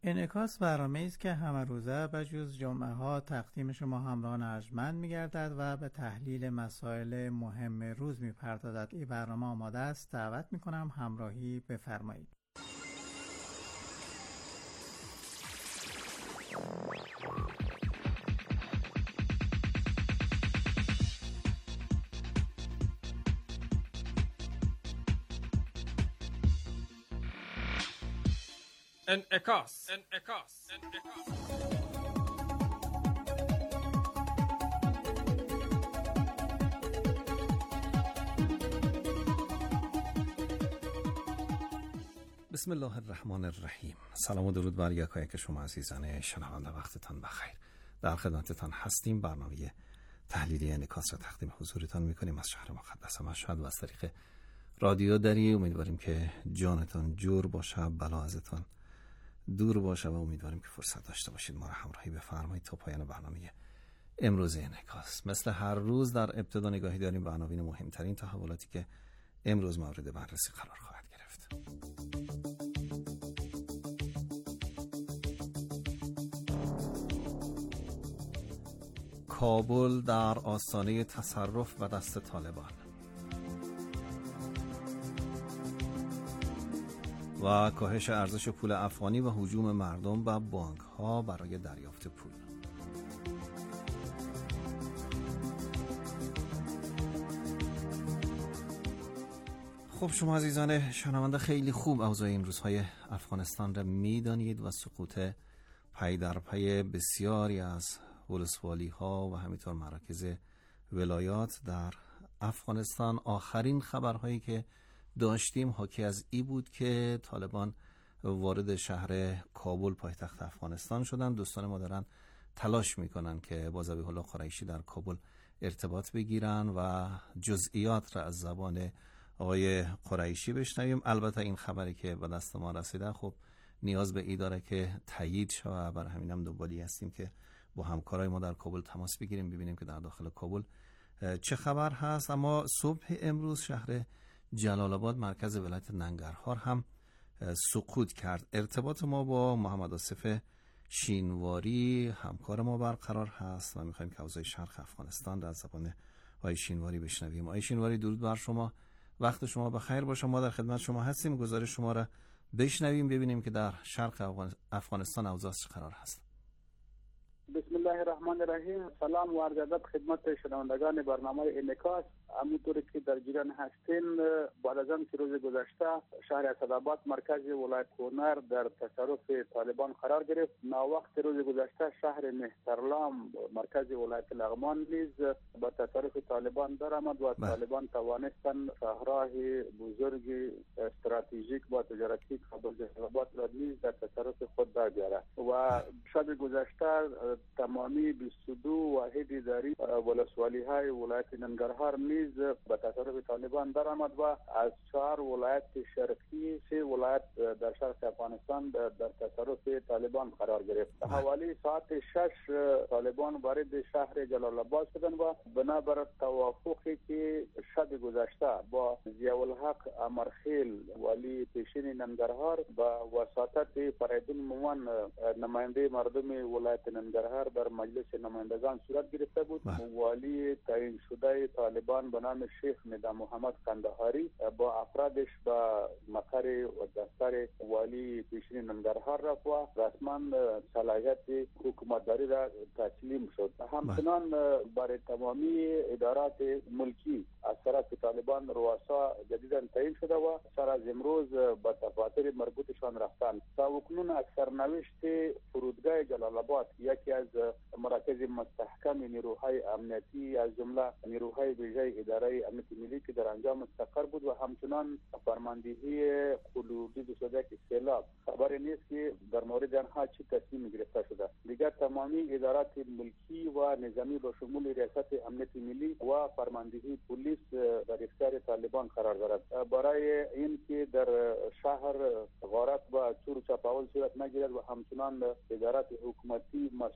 انعکاس برنامه است که همه روزه به جز جمعه ها تقدیم شما همراهان ارجمند می‌گردد و به تحلیل مسائل مهم روز می‌پردازد. این برنامه آماده است. دعوت می‌کنم همراهی بفرمایید. انعکاس انعکاس انعکاس بسم الله الرحمن الرحیم. سلام و درود بر یکایک شما عزیزان شنونده، وقتتان بخیر. در خدمتتان هستیم. برنامه تحلیلی انعکاس را تقدیم حضورتان میکنیم از شهر مقدس مشهد و از طریق رادیو دری. امیدواریم که جانتان جور باشه، بلا ازتان دور باشه و امیدواریم که فرصت داشته باشید ما را همراهی بفرمایید تا پایان برنامه امروز انعکاس. مثل هر روز در ابتدا نگاهی داریم به عناوین مهمترین تحولاتی که امروز مورد بررسی قرار خواهد گرفت. کابل در آستانه تصرف و دست طالبان و کاهش ارزش پول افغانی و هجوم مردم به بانک‌ها برای دریافت پول. خب شما عزیزان شنونده خیلی خوب اوضاع این روزهای افغانستان را میدانید و سقوط پی در پی بسیاری از ولسوالی ها و همینطور مراکز ولایات در افغانستان. آخرین خبرهایی که داشتیم حاکی از ای بود که طالبان وارد شهر کابل پایتخت افغانستان شدن. دوستان ما دارن تلاش میکنن که با ذبیح الله قریشی در کابل ارتباط بگیرن و جزئیات را از زبان آقای قریشی بشنویم. البته این خبری که به دست ما رسیده خب نیاز به ای داره که تایید شود، برای همین هم دنبالی هستیم که با همکارای ما در کابل تماس بگیریم ببینیم که در داخل کابل چه خبر هست. اما صبح امروز شهر جلال آباد مرکز ولایت ننگرهار هم سقوط کرد. ارتباط ما با محمد آصف شینواری همکار ما برقرار هست و میخوایم که اوضاع شرق افغانستان در زبان آقای شینواری بشنویم. آقای شینواری درود بر شما، وقت شما بخیر باشه. ما در خدمت شما هستیم، گزارش شما را بشنویم ببینیم که در شرق افغانستان اوضاع چه قرار هست. بسم الله الرحمن الرحیم. سلام و عرض ادب خدمت شنوندگان برنامه انعکاس. همونطوری که در جریان هستین، بعد از آنکه روز گذشته شهر اسدآباد مرکز ولایت کونر در تصرف طالبان قرار گرفت، ناوقت روز گذشته شهر مهترلام مرکز ولایت لغمان نیز به تصرف طالبان درآمد و طالبان توانستند شهرهای بزرگ استراتژیک با تجارتی کابل اسدآباد را نیز در تصرف خود بیاورد و شب گذشته تمامی بیست و دو واحد اداری ولسوالی های ولایت ننگرهار نیز به تصرف طالبان درآمد و از چهار ولایت شرقی سه ولایت در شرق افغانستان در تصرف طالبان قرار گرفت. حوالی ساعت شش طالبان وارد شهر جلال آباد شدند و بنابر توافقی که شب گذشته با ضیاءالحق امرخیل والی پیشین ننگرهار با وساطت فریدون مومن نماینده مردم ولایت ننگرهار در مجلس نمایندگان صورت گرفته بود. والی تعیین شده طالبان به نام شیخ ندا محمد قندهاری با افرادش با مقر و دفتر والی پیشین ننگرهار رفت و رسما صلاحیت حکومتداری را تسلیم شد. همچنان برای تمامی ادارات ملکی از طرف طالبان رؤسا جدیدا تعیین شده و سر از امروز به دفاتر مربوطشان رفتند. تاکنون از سرنوشت فرودگاه جلال آباد، یکی از مراکز مستحکم نیروهای امنیتی از جمله نیروهای ویژه اداره امنیت ملی که در انجام مستقر بود و همچنان فرماندهی حدودی شده که سیلاب خبری نیست که در مورد آنها چه تصمیم گرفته شده. دیگر تمامی ادارات ملکی و نظامی با شمول ریاست امنیت ملی و فرماندهی پلیس در اختیار طالبان قرار دارد. برای این که در شهر غارت و چور چپاول صورت نگیرد و همچنان ادارات حکومتی مسئول با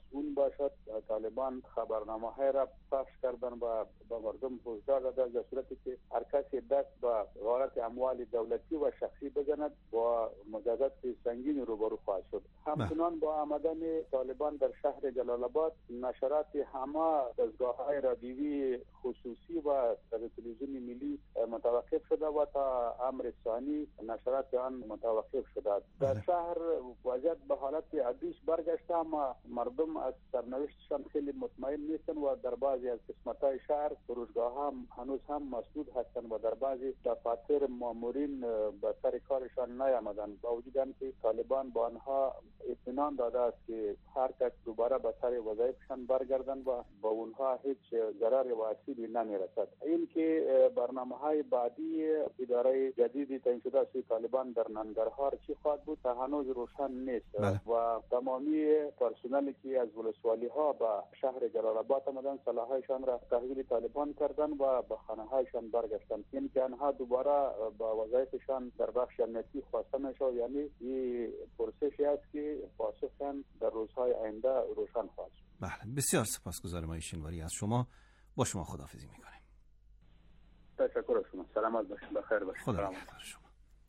شد طالبان خبرنامه های را پخش کردن و به مردم هشدار دادن در صورتی که هر کسی دست به غارت اموال دولتی و شخصی بزند و مجازات سنگین روبرو خواهد شد. همچنان با آمدن طالبان در شهر جلال آباد نشرات همه دستگاه‌های رادیویی خصوصی و تلویزیون ملی متوقف شده و تا امر ثانی نشرات آن متوقف شده. در شهر وضعیت به حالت عادیش برگشته، اما مردم از سرنوشتشان خیلی مطمئن نیستن و در بعضی از قسمت‌های شهر فروشگاه‌ها هم هنوز هم مسدود هستند و در بعضی دفاتر مامورین به سر کارشان نیامدند، با وجود آنکه طالبان با آنها اطمینان داده است که هر کس دوباره به سر وظایفشان برگردند و با اونها هیچ ضرر و آسیبی نمیرسد. این که برنامه‌های بعدی اداره جدیدی تعیین شده است طالبان در ننگرهار چی خواهد بود تا هنوز روشن نیست. بله. و تمامی پرسنلی که از ولسوالی‌ها به شهر جلال آباد آمدن سلاح‌هایشان را تحویل طالبان کردن و به خانه‌هایشان برگشتن. این که آنها دوباره با وظایفشان در بخش امنیتی خواسته میشود، یعنی این پرسشی است که پاسخشان در روزهای آینده روشن خواهد شد. بله، بسیار سپاسگزارم آقای شینواری از شما. با شما خداحافظی می‌کنیم. تشکر از شما. سلامت باشید. بخیر باشید. خدا نگهدار شما.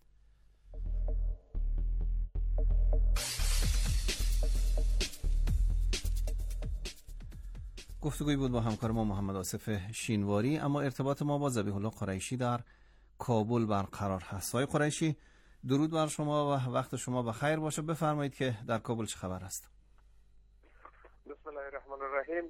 گفتگویی بود با همکار ما محمد آصف شینواری. اما ارتباط ما با ذبیح الله قریشی در کابل برقرار هست. آقای قریشی، درود بر شما و وقت شما بخیر باشه. بفرمایید که در کابل چه خبر است؟ بسم الله الرحمن الرحیم.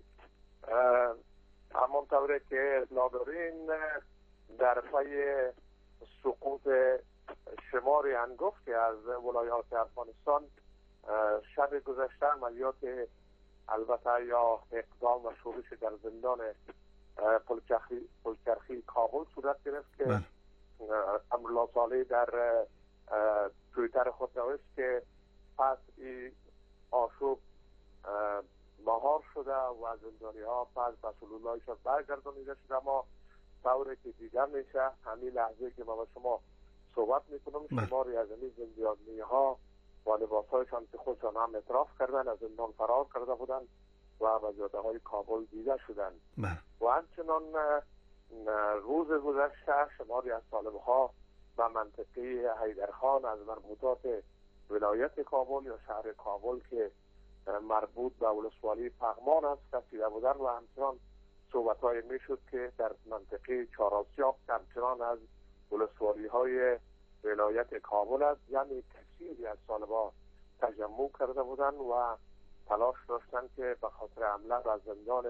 همانطوری که اطلاع دارین، در پی سقوط شماری انگفتی از ولایات افغانستان شب گذشته عملیات البته یا اقدام و شورش در زندان پلچرخی پلچرخی کابل صورت گرفت که امرالله صالح در توییتر خود نوشت که پس این آشوب مهار شده و زندانی ها پس مسئول اللهشان برگردانیده شده. اما طوری که دیده میشه همین لحظه که ما با شما صحبت میکنم شماری از این زندانی ها و لباس هایشان که خودشان هم اعتراف کردن از زندان فرار کرده بودن و به جاده های کابل دیده شدن. و همچنان روز گذشته شماری از طالب ها و منطقه حیدرخان از مربوطات ولایت کابل یا شهر کابل که مربوط به ولسوالی پغمان است رسیده بودن و همچنان صحبت های می شد که در منطقه چهارآسیاب همچنان از ولسوالی های ولایت کابل است، یعنی کثیری از طالبان تجمع کرده بودند و تلاش داشتند که به خاطر حمله به زندان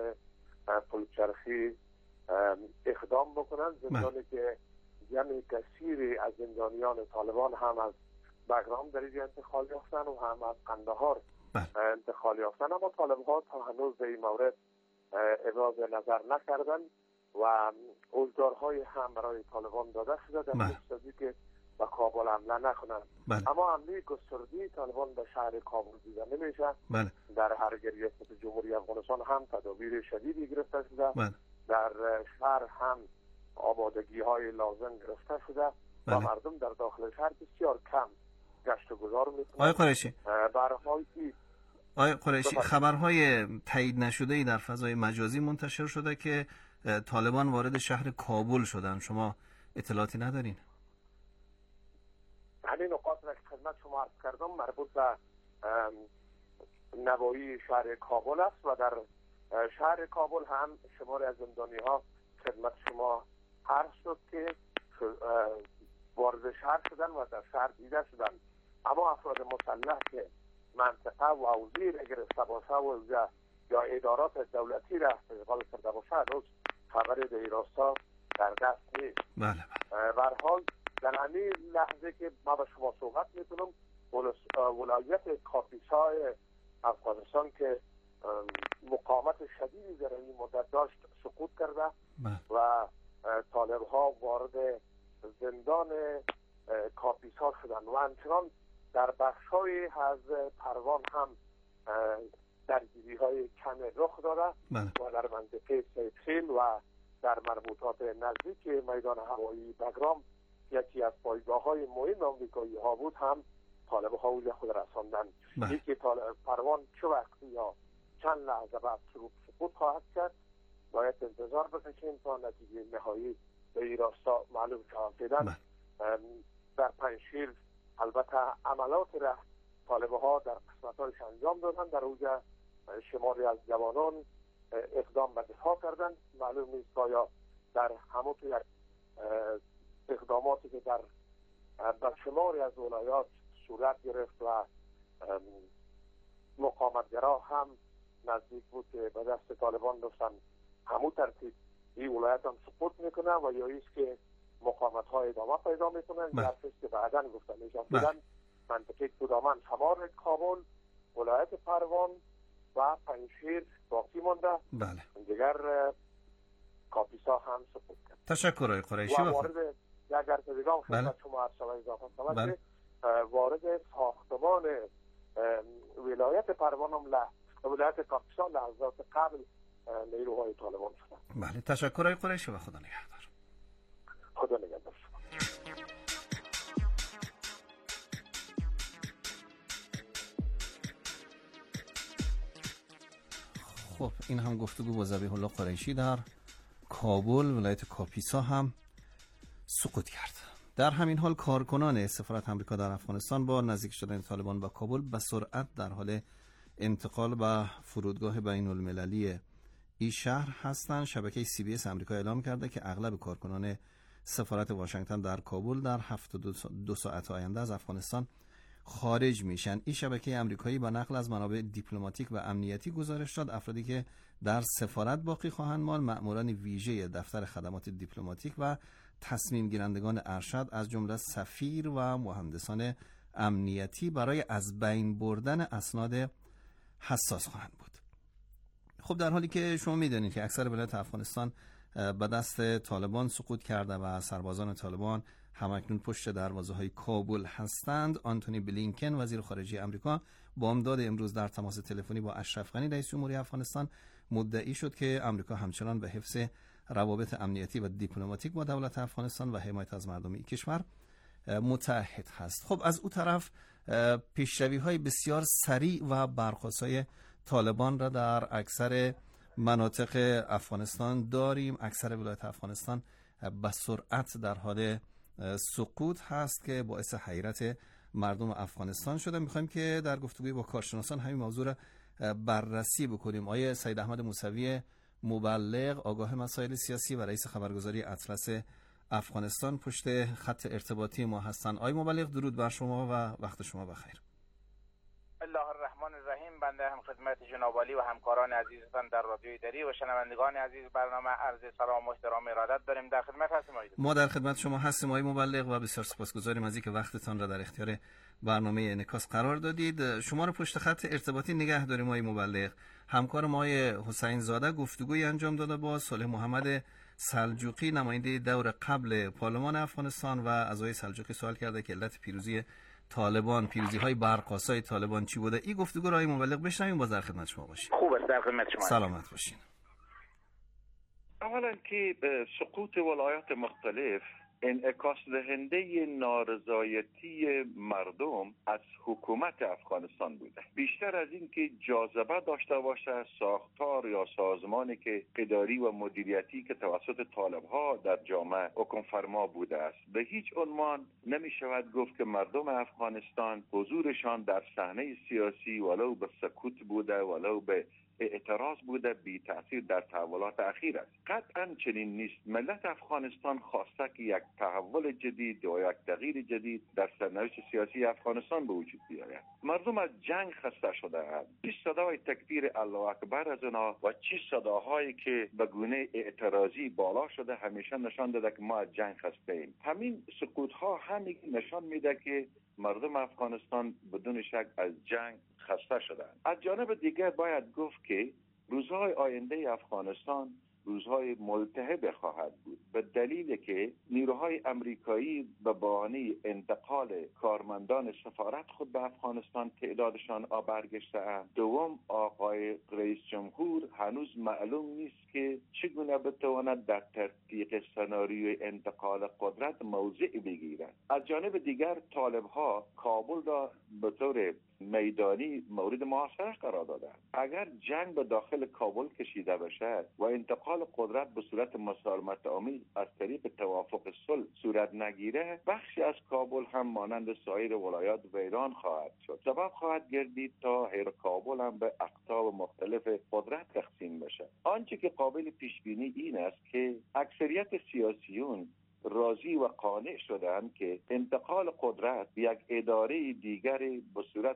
پلچرخی اقدام بکنند. زندانی که یعنی کثیری از زندانیان طالبان هم از بگرام در اینجا انتقال یافتن و هم از قندهار انتقال یافتن، اما طالبان تا هنوز به این مورد ابراز نظر نکردن و هشدارهای هم برای طالبان داده شده در مقصدی که به کابل حمله نکنند. اما حمله گسترده طالبان به شهر کابل دیده نمیشه. در هر ریاست جمهوری افغانستان هم تدابیر شدیدی گرفته شده. بله. در شهر هم آمادگی های لازم گرفته شده. بله. و مردم در داخل شهر بسیار کم گشت و گذار میکنند. آقای قریشی، برهای آقای قریشی خبرهای تایید نشده ای در فضای مجازی منتشر شده که طالبان وارد شهر کابل شدن. شما اطلاعاتی ندارین؟ همین نقاط را که خدمت شما عرض کردم مربوط به نواحی شهر کابل است و در شهر کابل هم شماری از زندانی ها خدمت شما عرض شد که وارد شهر شدن و در شهر دیده شدن. اما افراد مسلح که منطقه و اوضاع گرفته باشه و یا ادارات دولتی را اشغال کرده باشه هنوز خبر در این راستا در دست نیست. بله. به هر حال در همین لحظه که ما با شما صحبت میکنم ولایت کاپیسای افغانستان که مقاومت شدیدی در این مدت داشت سقوط کرده و طالب ها وارد زندان کاپیسا شدن و همچنان در بخش های از پروان هم درگیری های کم رخ داره و در منطقه سیدخیل و در مربوطات نزدیک میدان هوایی بگرام یکی از پایگاه های مهم آمریکایی ها بود هم طالب ها اوج خود رساندن. یکی طالب پروان چه وقتی یا چند لحظه بعد شروع سقوط خواهد کرد. باید انتظار بکشیم تا نتیجه نهایی به این راستا معلوم شود. فعلا در پنجشیر البته عملات را طالبه ها در قسمت هایش انجام دادن، در اوجه شماری از جوانان اقدام به دفاع کردن. معلوم نیست آیا در همون یک اقداماتی که در در شماری از ولایات صورت گرفت و مقاومتگرا هم نزدیک بود که به دست طالبان داشتن همون ترتیب این ولایت هم سقوط میکنن و یا ایست که مقاومت های ادامه پیدا میکنن یا است که بعداً گفتن ایشان بودن منطقه کدامن شمار کابل، ولایت پروان و پنجشیر باقی مونده. بله. دیگر کاپیسا هم سقوط کرد. تشکر آقای قریشی. و وارد اگر که دیگه خدمت شما ارسال اضافه شود بله. وارد ساختمان ولایت پروان هم له ولایت کاپیسا لحظات قبل نیروهای طالبان شدن. بله تشکر آقای قریشی و خدا نگهدار. خدا نگهدار. خب این هم گفتگو با ذبیح الله قریشی در کابل. ولایت کاپیسا هم سقوط کرد. در همین حال کارکنان سفارت آمریکا در افغانستان با نزدیک شدن طالبان به کابل به سرعت در حال انتقال به فرودگاه بین المللی این شهر هستند. شبکه سی بی اس آمریکا اعلام کرده که اغلب کارکنان سفارت واشنگتن در کابل در هفتاد و دو ساعت آینده از افغانستان خارج میشن. این شبکه آمریکایی با نقل از منابع دیپلماتیک و امنیتی گزارش داد افرادی که در سفارت باقی خواهند ماند مأموران ویژه دفتر خدمات دیپلماتیک و تصمیم گیرندگان ارشد از جمله سفیر و مهندسان امنیتی برای از بین بردن اسناد حساس خواهند بود. خب در حالی که شما میدونید که اکثر ولایات افغانستان به دست طالبان سقوط کرده و سربازان طالبان همکنون پشت دروازه های کابل هستند، آنتونی بلینکن وزیر خارجه آمریکا بامداد امروز در تماس تلفنی با اشرف غنی رئیس جمهوری افغانستان مدعی شد که آمریکا همچنان به حفظ روابط امنیتی و دیپلماتیک با دولت افغانستان و حمایت از مردم این کشور متحد هست. خب از او طرف پیشروی‌های بسیار سریع و برخاست‌های طالبان را در اکثر مناطق افغانستان داریم. اکثر ولایات افغانستان به سرعت در حال سقوط هست که باعث حیرت مردم افغانستان شده. میخوایم که در گفتگوی با کارشناسان همین موضوع را بررسی بکنیم. آیه سید احمد موسوی مبلغ آگاه مسائل سیاسی و رئیس خبرگزاری اطلس افغانستان پشت خط ارتباطی ما هستند. آقای مبلغ درود بر شما و وقت شما بخیر. الله الرحمن الرحیم. بنده هم خدمت جناب عالی و همکاران عزیزتان در رادیوی دری و شنوندگان عزیز برنامه عرض سلام و احترام ارادت داریم. در خدمت هستیم آقای. ما در خدمت شما هستیم آقای مبلغ و بسیار سپاسگزاریم از اینکه وقتتان را در اختیار برنامه انعکاس قرار دادید. شما رو پشت خط ارتباطی نگه داریم آقای مبلغ. همکار ما آقای حسین زاده گفتگوی انجام داده با صالح محمد سلجوقی نماینده دور قبل پارلمان افغانستان و از آقای سلجوقی سوال کرده که علت پیروزی طالبان، پیروزی های برقاسای طالبان چی بوده. این گفتگو را مبلغ بشنویم باز در خدمت شما باشیم. خوب است، در خدمت شما. سلامت باشین. اولا که سقوط ولایات مختلف انعکاس دهنده نارضایتی مردم از حکومت افغانستان بوده. بیشتر از این که جاذبه داشته باشه ساختار یا سازمانی که اداری و مدیریتی که توسط طالب‌ها در جامعه حکم فرما بوده است. به هیچ عنوان نمی شود گفت که مردم افغانستان حضورشان در صحنه سیاسی ولو به سکوت بوده ولو به اعتراض بوده بی تأثیر در تحولات اخیر است. قطعا چنین نیست. ملت افغانستان خواسته که یک تحول جدید و یک تغییر جدید در سرنوشت سیاسی افغانستان به وجود بیاید. مردم از جنگ خسته شده اند. چه صدای تکبیر الله اکبر از آنها و چه صداهایی که به گونه اعتراضی بالا شده همیشه نشان داده که ما از جنگ خسته ایم. همین سقوط ها همین نشان میده که مردم افغانستان بدون شک از جنگ خسته شدند. از جانب دیگر باید گفت که روزهای آینده افغانستان روزهای ملتهب خواهد بود به دلیل که نیروهای امریکایی به بهانه انتقال کارمندان سفارت خود به افغانستان تعدادشان برگشته اند. دوم آقای رئیس جمهور هنوز معلوم نیست که چگونه بتواند در تطبیق سناریوی انتقال قدرت موضع بگیرد. از جانب دیگر طالب‌ها کابل را به طور میدانی مورد محاصره قرار دادند. اگر جنگ به داخل کابل کشیده بشد و انتقال قدرت به صورت مسالمت آمیز از طریق توافق صلح صورت نگیره، بخشی از کابل هم مانند سایر ولایات ویران خواهد شد. سبب خواهد گردید تا هر کابل هم به اقطاب مختلف قدرت تقسیم بشه. آنچه که قابل پیش بینی این است که اکثریت سیاسیون راضی و قانع شدند که انتقال قدرت به یک اداره دیگر به صورت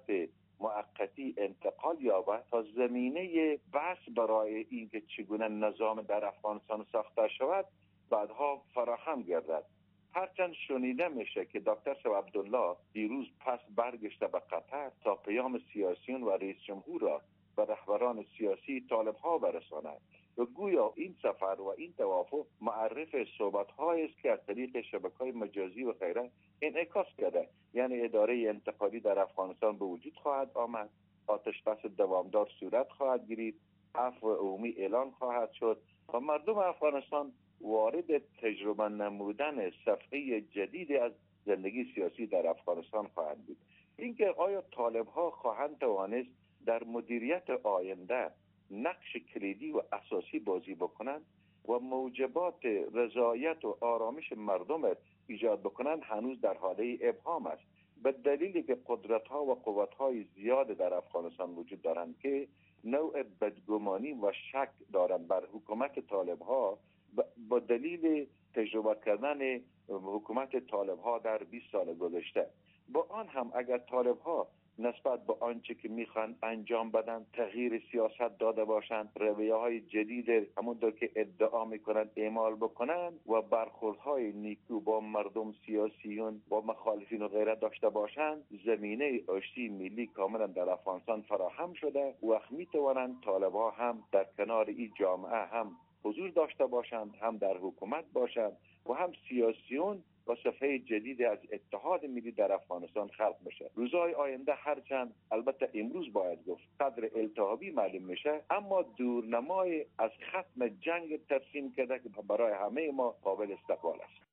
موقتی انتقال یابد تا زمینه بحث برای اینکه چگونه نظام در افغانستان ساخته شود بعدها فراهم گردد. هرچند شنیده میشه که دکتر شاه عبدالله دیروز پس برگشته به قطر تا پیام سیاسیون و رئیس جمهور را به رهبران سیاسی طالب ها برساند و گویا این سفر و این توافق معرف صحبت هایی است که از طریق شبکه‌های مجازی و غیره انعکاس کرده. یعنی اداره انتقالی در افغانستان به وجود خواهد آمد، آتش بس دوامدار صورت خواهد گرفت، عفو عمومی اعلان خواهد شد و مردم افغانستان وارد تجربه نمودن صفحه جدید از زندگی سیاسی در افغانستان خواهند بود. اینکه آیا طالب ها خواهند توانست در مدیریت آینده نقش کلیدی و اساسی بازی بکنند و موجبات رضایت و آرامش مردم ایجاد بکنند هنوز در حاله ابهام است، به دلیلی که قدرت ها و قوت های زیاد در افغانستان وجود دارند که نوع بدگمانی و شک دارند بر حکومت طالب ها با دلیل تجربه کردن حکومت طالب ها در بیست سال گذشته. با آن هم اگر طالب ها نسبت به آنچه که میخوان انجام بدن تغییر سیاست داده باشند، رویه های جدید همونطور که ادعا میکنند اعمال بکنند و برخوردهای نیکو با مردم، سیاسیون و مخالفین و غیره داشته باشند، زمینه آشتی ملی کاملا در افغانستان فراهم شده. وقت میتوانند طالبها هم در کنار این جامعه هم حضور داشته باشند، هم در حکومت باشند و هم سیاسیون و صفحه جدید از اتحاد ملی در افغانستان خلق بشه. روزهای آینده هرچند البته امروز باید گفت قدر التهابی معلوم میشه، اما دورنمای از ختم جنگ ترسیم کرده که برای همه ما قابل استقبال است.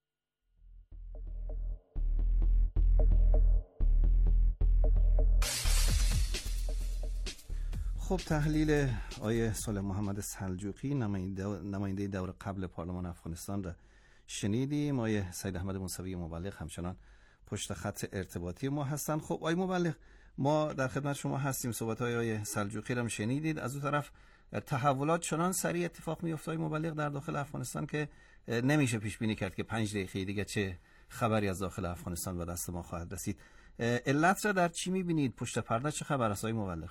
خب تحلیل آیه صالح محمد سلجوقی نماینده دور قبل پارلمان افغانستان را شنیدیم. آیه سید احمد موسوی مبلغ همچنان پشت خط ارتباطی ما هستند. خب آیه مبلغ، ما در خدمت شما هستیم. صحبت‌های آیه سلجوقی را هم شنیدید. از اون طرف تحولات چنان سریع اتفاق می‌افته آیه مبلغ در داخل افغانستان که نمیشه پیش بینی کرد که پنج دقیقه دیگه چه خبری از داخل افغانستان به دست ما خواهد رسید. علت را در چی می‌بینید؟ پشت پرده چه خبر است آیه مبلغ؟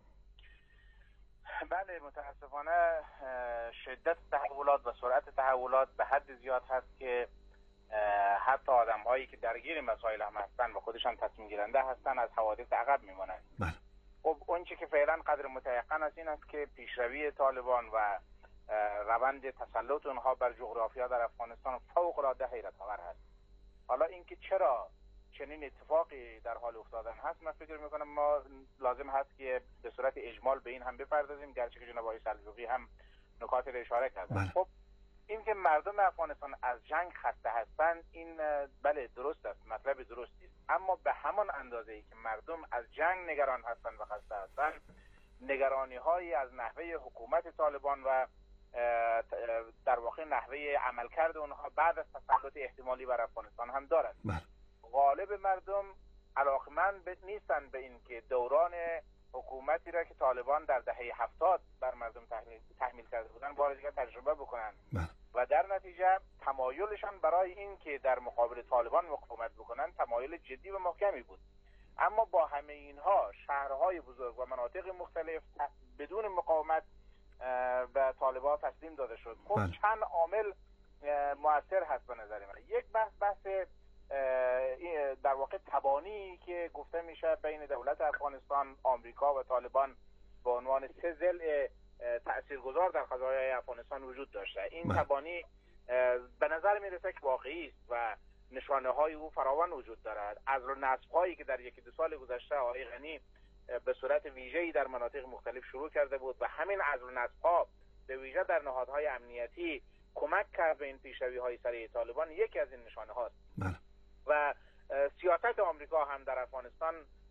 بله، متاسفانه شدت تحولات و سرعت تحولات به حد زیاد هست که حتی آدم هایی که درگیر مسائل هم هستن و خودشان تصمیم گیرنده هستن از حوادث عقب میمونن. خب اون چی که فعلا قدر متیقن است این است که پیشروی طالبان و روند تسلط اونها بر جغرافیا در افغانستان فوق العاده حیرت آور هست. حالا اینکه چرا چنین اتفاقی در حال افتادن هست، من فکر میکنم ما لازم هست که به صورت اجمال به این هم بپردازیم، گرچه که جناب آقای سلجوقی هم نکات را اشاره کردن. خب این که مردم افغانستان از جنگ خسته هستند این بله درست است، مطلب درستی است، اما به همان اندازه‌ای که مردم از جنگ نگران هستند و خسته هستند، نگرانی هایی از نحوه حکومت طالبان و در واقع نحوه عملکرد اونها بعد از تسلط احتمالی بر افغانستان هم دارند. غالب مردم علاقمند نیستند به این که دوران حکومتی را که طالبان در دهه هفتاد بر مردم تحمیل, تحمیل کرده بودند بار دیگر تجربه بکنند و در نتیجه تمایلشان برای این که در مقابل طالبان مقاومت بکنند تمایل جدی و محکمی بود. اما با همه اینها شهرهای بزرگ و مناطق مختلف بدون مقاومت به طالبان تسلیم داده شد. خب چند عامل مؤثر هست به نظر من. یک بحث بحث در واقع تبانی که گفته میشه بین دولت افغانستان، آمریکا و طالبان به عنوان سه ضلع تاثیرگذار در قضایای افغانستان وجود داشته. این من. تبانی به نظر میرسه که واقعی است و نشانه های او فراوان وجود دارد. عزل و نصب هایی که در یکی دو سال گذشته آقای غنی به صورت ویژه‌ای در مناطق مختلف شروع کرده بود و همین عزل و نصب ها به ویژه در نهادهای امنیتی کمک کرد به این پیشروی های سریع طالبان، یکی از این نشانه هاست. من. و سیاست آمریکا هم در افغانستان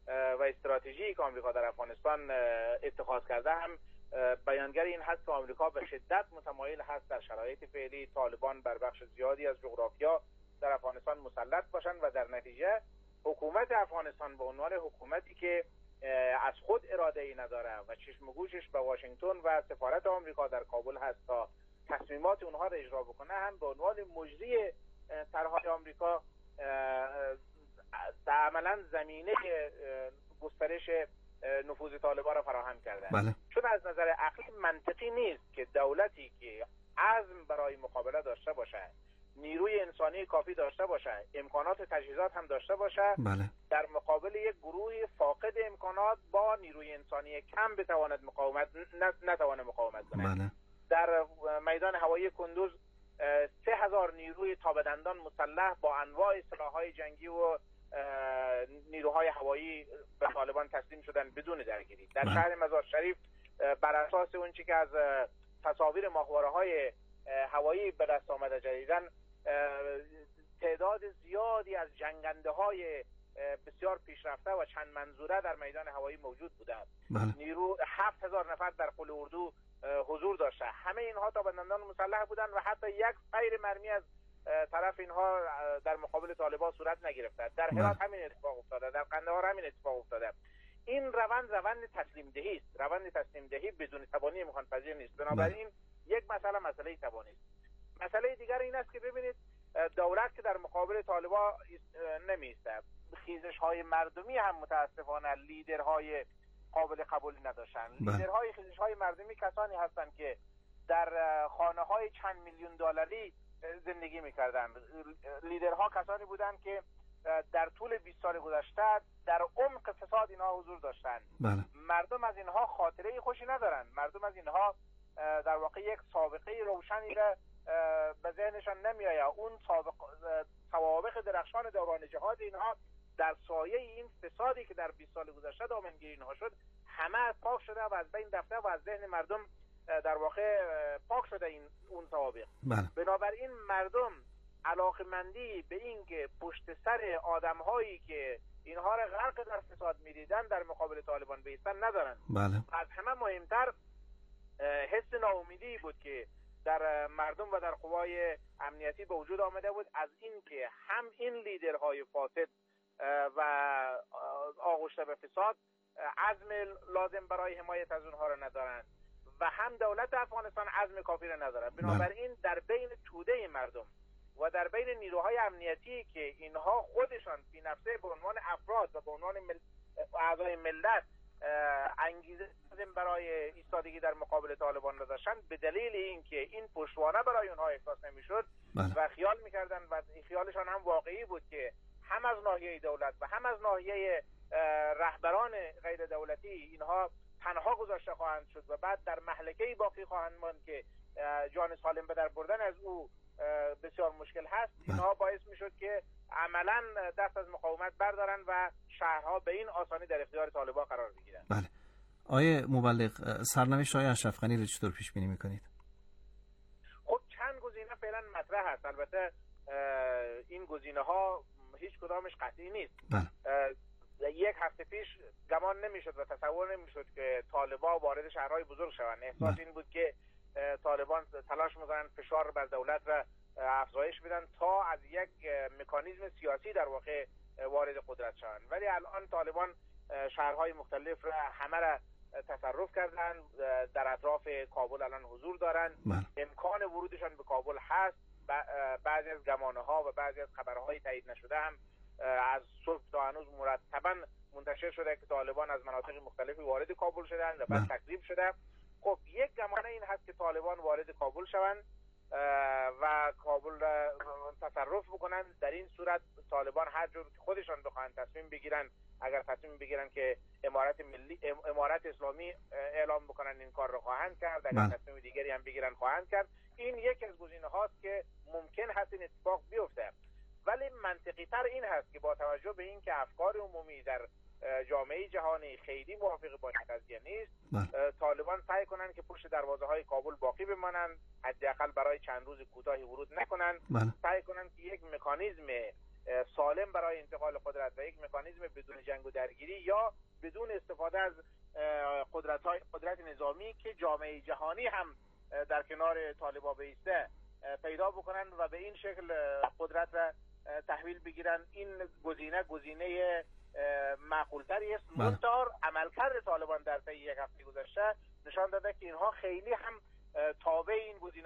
و استراتژی که آمریکا در افغانستان اتخاذ کرده هم بیانگر این هست که آمریکا به شدت متمایل هست در شرایط فعلی طالبان بر بخش زیادی از جغرافیا در افغانستان مسلط باشند و در نتیجه حکومت افغانستان به عنوان حکومتی که از خود اراده ای نداره و چشم و گوشش به واشنگتن و سفارت آمریکا در کابل هست تا تصمیمات اونها را اجرا بکنه، هم به عنوان مجری طرحهای آمریکا عملا زمینه گسترش نفوذ طالبان را فراهم کرده. بله. چون از نظر عقلی منطقی نیست که دولتی که عزم برای مقابله داشته باشه، نیروی انسانی کافی داشته باشه، امکانات و تجهیزات هم داشته باشه، بله. در مقابل یک گروه فاقد امکانات با نیروی انسانی کم بتواند مقاومت نتواند مقاومت کنه. بله. در میدان هوایی کندوز سه هزار نیروی تابدندان مسلح با انواع سلاح‌های جنگی و نیروهای هوایی به طالبان تسلیم شدن بدون درگیری. در بله. شهر مزار شریف بر اساس اون چی که از تصاویر ماهواره‌های هوایی به دست آمده جدیداً تعداد زیادی از جنگنده‌های بسیار پیشرفته و چند منظوره در میدان هوایی موجود بودند. بله. نیرو هفت هزار نفر در قل اردو حضور داشته. همه اینها تابندندان مسلح بودند و حتی یک غیر مرمی از طرف اینها در مقابل طالبان صورت نگرفته. در هرات همین اتفاق افتاده، در قندهار همین اتفاق افتاده. این روند روند تسلیم دهی است. روند تسلیم دهی بدون تبانی امکان پذیر نیست. بنابراین یک مسئله مسئله تبانی است. مسئله دیگر این است که ببینید دولت که در مقابل طالبان نمیسته، خیزش های مردمی هم متاسفانه لیدرهای قابل قبولی نداشتن. لیدرهای خیزش های مردمی کسانی هستند که در خانه های چند میلیون دلاری زندگی میکردن. لیدرها کسانی بودند که در طول بیست سال گذشته در عمق فساد اینها حضور داشتند. بله. مردم از اینها خاطره خوشی ندارند. مردم از اینها در واقع یک سابقه روشنی را به ذهنشان نمیآید. اون سابق سوابق درخشان دوران جهاد اینها در سایه این فسادی که در بیست سال گذشته دامنگیر اینها شد همه پاک شده و از بین رفته و از ذهن مردم در واقع پاک شده این اون سوابق. بله. بنابراین مردم علاقمندی به این که پشت سر آدم‌هایی که اینها را غرق در فساد می‌دیدن در مقابل طالبان بایستن ندارن. بله. از همه مهمتر حس ناامیدی بود که در مردم و در قوای امنیتی به وجود آمده بود از این که هم این لیدرهای فاسد و آغشته به فساد عزم لازم برای حمایت از اونها را ندارند و هم دولت افغانستان عزم کافی را ندارد. بنابراین در بین توده مردم و در بین نیروهای امنیتی که اینها خودشان بی نفسه به عنوان افراد و به عنوان مل... اعضای ملت انگیزه برای ایستادگی در مقابل طالبان را داشتن، به دلیل اینکه این پشتوانه برای اونها احساس نمیشد و خیال میکردن و خیالشان هم واقعی بود که هم از ناحیه دولت و هم از ناحیه رهبران غیر دولتی اینها تنها گذاشته خواهند شد و بعد در مهلکه‌ای باقی خواهند ماند که جان سالم به در بردن از او بسیار مشکل هست. اینها باعث میشد که عملا دست از مقاومت بردارن و شهرها به این آسانی در اختیار طالبان قرار بگیرن. بله. آیه مبلغ، سرنوشت آیه اشرف غنی رو چطور پیش بینی میکنید؟ خب چند گزینه فعلا مطرح هست. البته این گزینه ها هیچ کدامش قطعی نیست. بله. یک هفته پیش گمان نمیشد و تصور نمیشد که طالبان وارد شهرهای بزرگ شوند. احساس این بود که طالبان تلاش میکنن فشار بر دولت را افزایش بدن تا از یک مکانیزم سیاسی در واقع وارد قدرت شوند. ولی الان طالبان شهرهای مختلف را همه را تصرف کردن، در اطراف کابل الان حضور دارن. امکان ورودشان به کابل هست. بعضی از گمانه ها و بعضی از خبرهای تایید نشده هم از صبح تا هنوز مرتبا منتشر شده که طالبان از مناطق مختلفی وارد کابل شدن و بعد تکذیب شده. خب یک گمانه این هست که طالبان وارد کابل شوند و کابل را تصرف بکنن. در این صورت طالبان هر جور که خودشان بخواهند تصمیم بگیرن، اگر تصمیم بگیرن که امارت ملی امارت اسلامی اعلام بکنن این کار را خواهند کرد، اگر تصمیم دیگری هم بگیرن خواهند کرد. این یک از گزینه هاست که ممکن هست این اتفاق بیفته. ولی منطقی تر این هست که با توجه به اینکه افکار عمومی در جامعه جهانی خیلی موافق با این قضیه نیست، طالبان سعی کنن که پشت دروازه های کابل باقی بمانند، حداقل برای چند روز کوتاهی ورود نکنن. سعی کنن که یک مکانیزم سالم برای انتقال قدرت و یک مکانیزم بدون جنگ و درگیری یا بدون استفاده از قدرت های قدرت نظامی که جامعه جهانی هم در کنار طالبان بایسته پیدا بکنن و به این شکل قدرت را تحویل بگیرن. این گزینه گزینه معقولتری است. منتها عملکرد طالبان در طی یک هفته گذشته نشان داده که اینها خیلی هم تابع این گزینه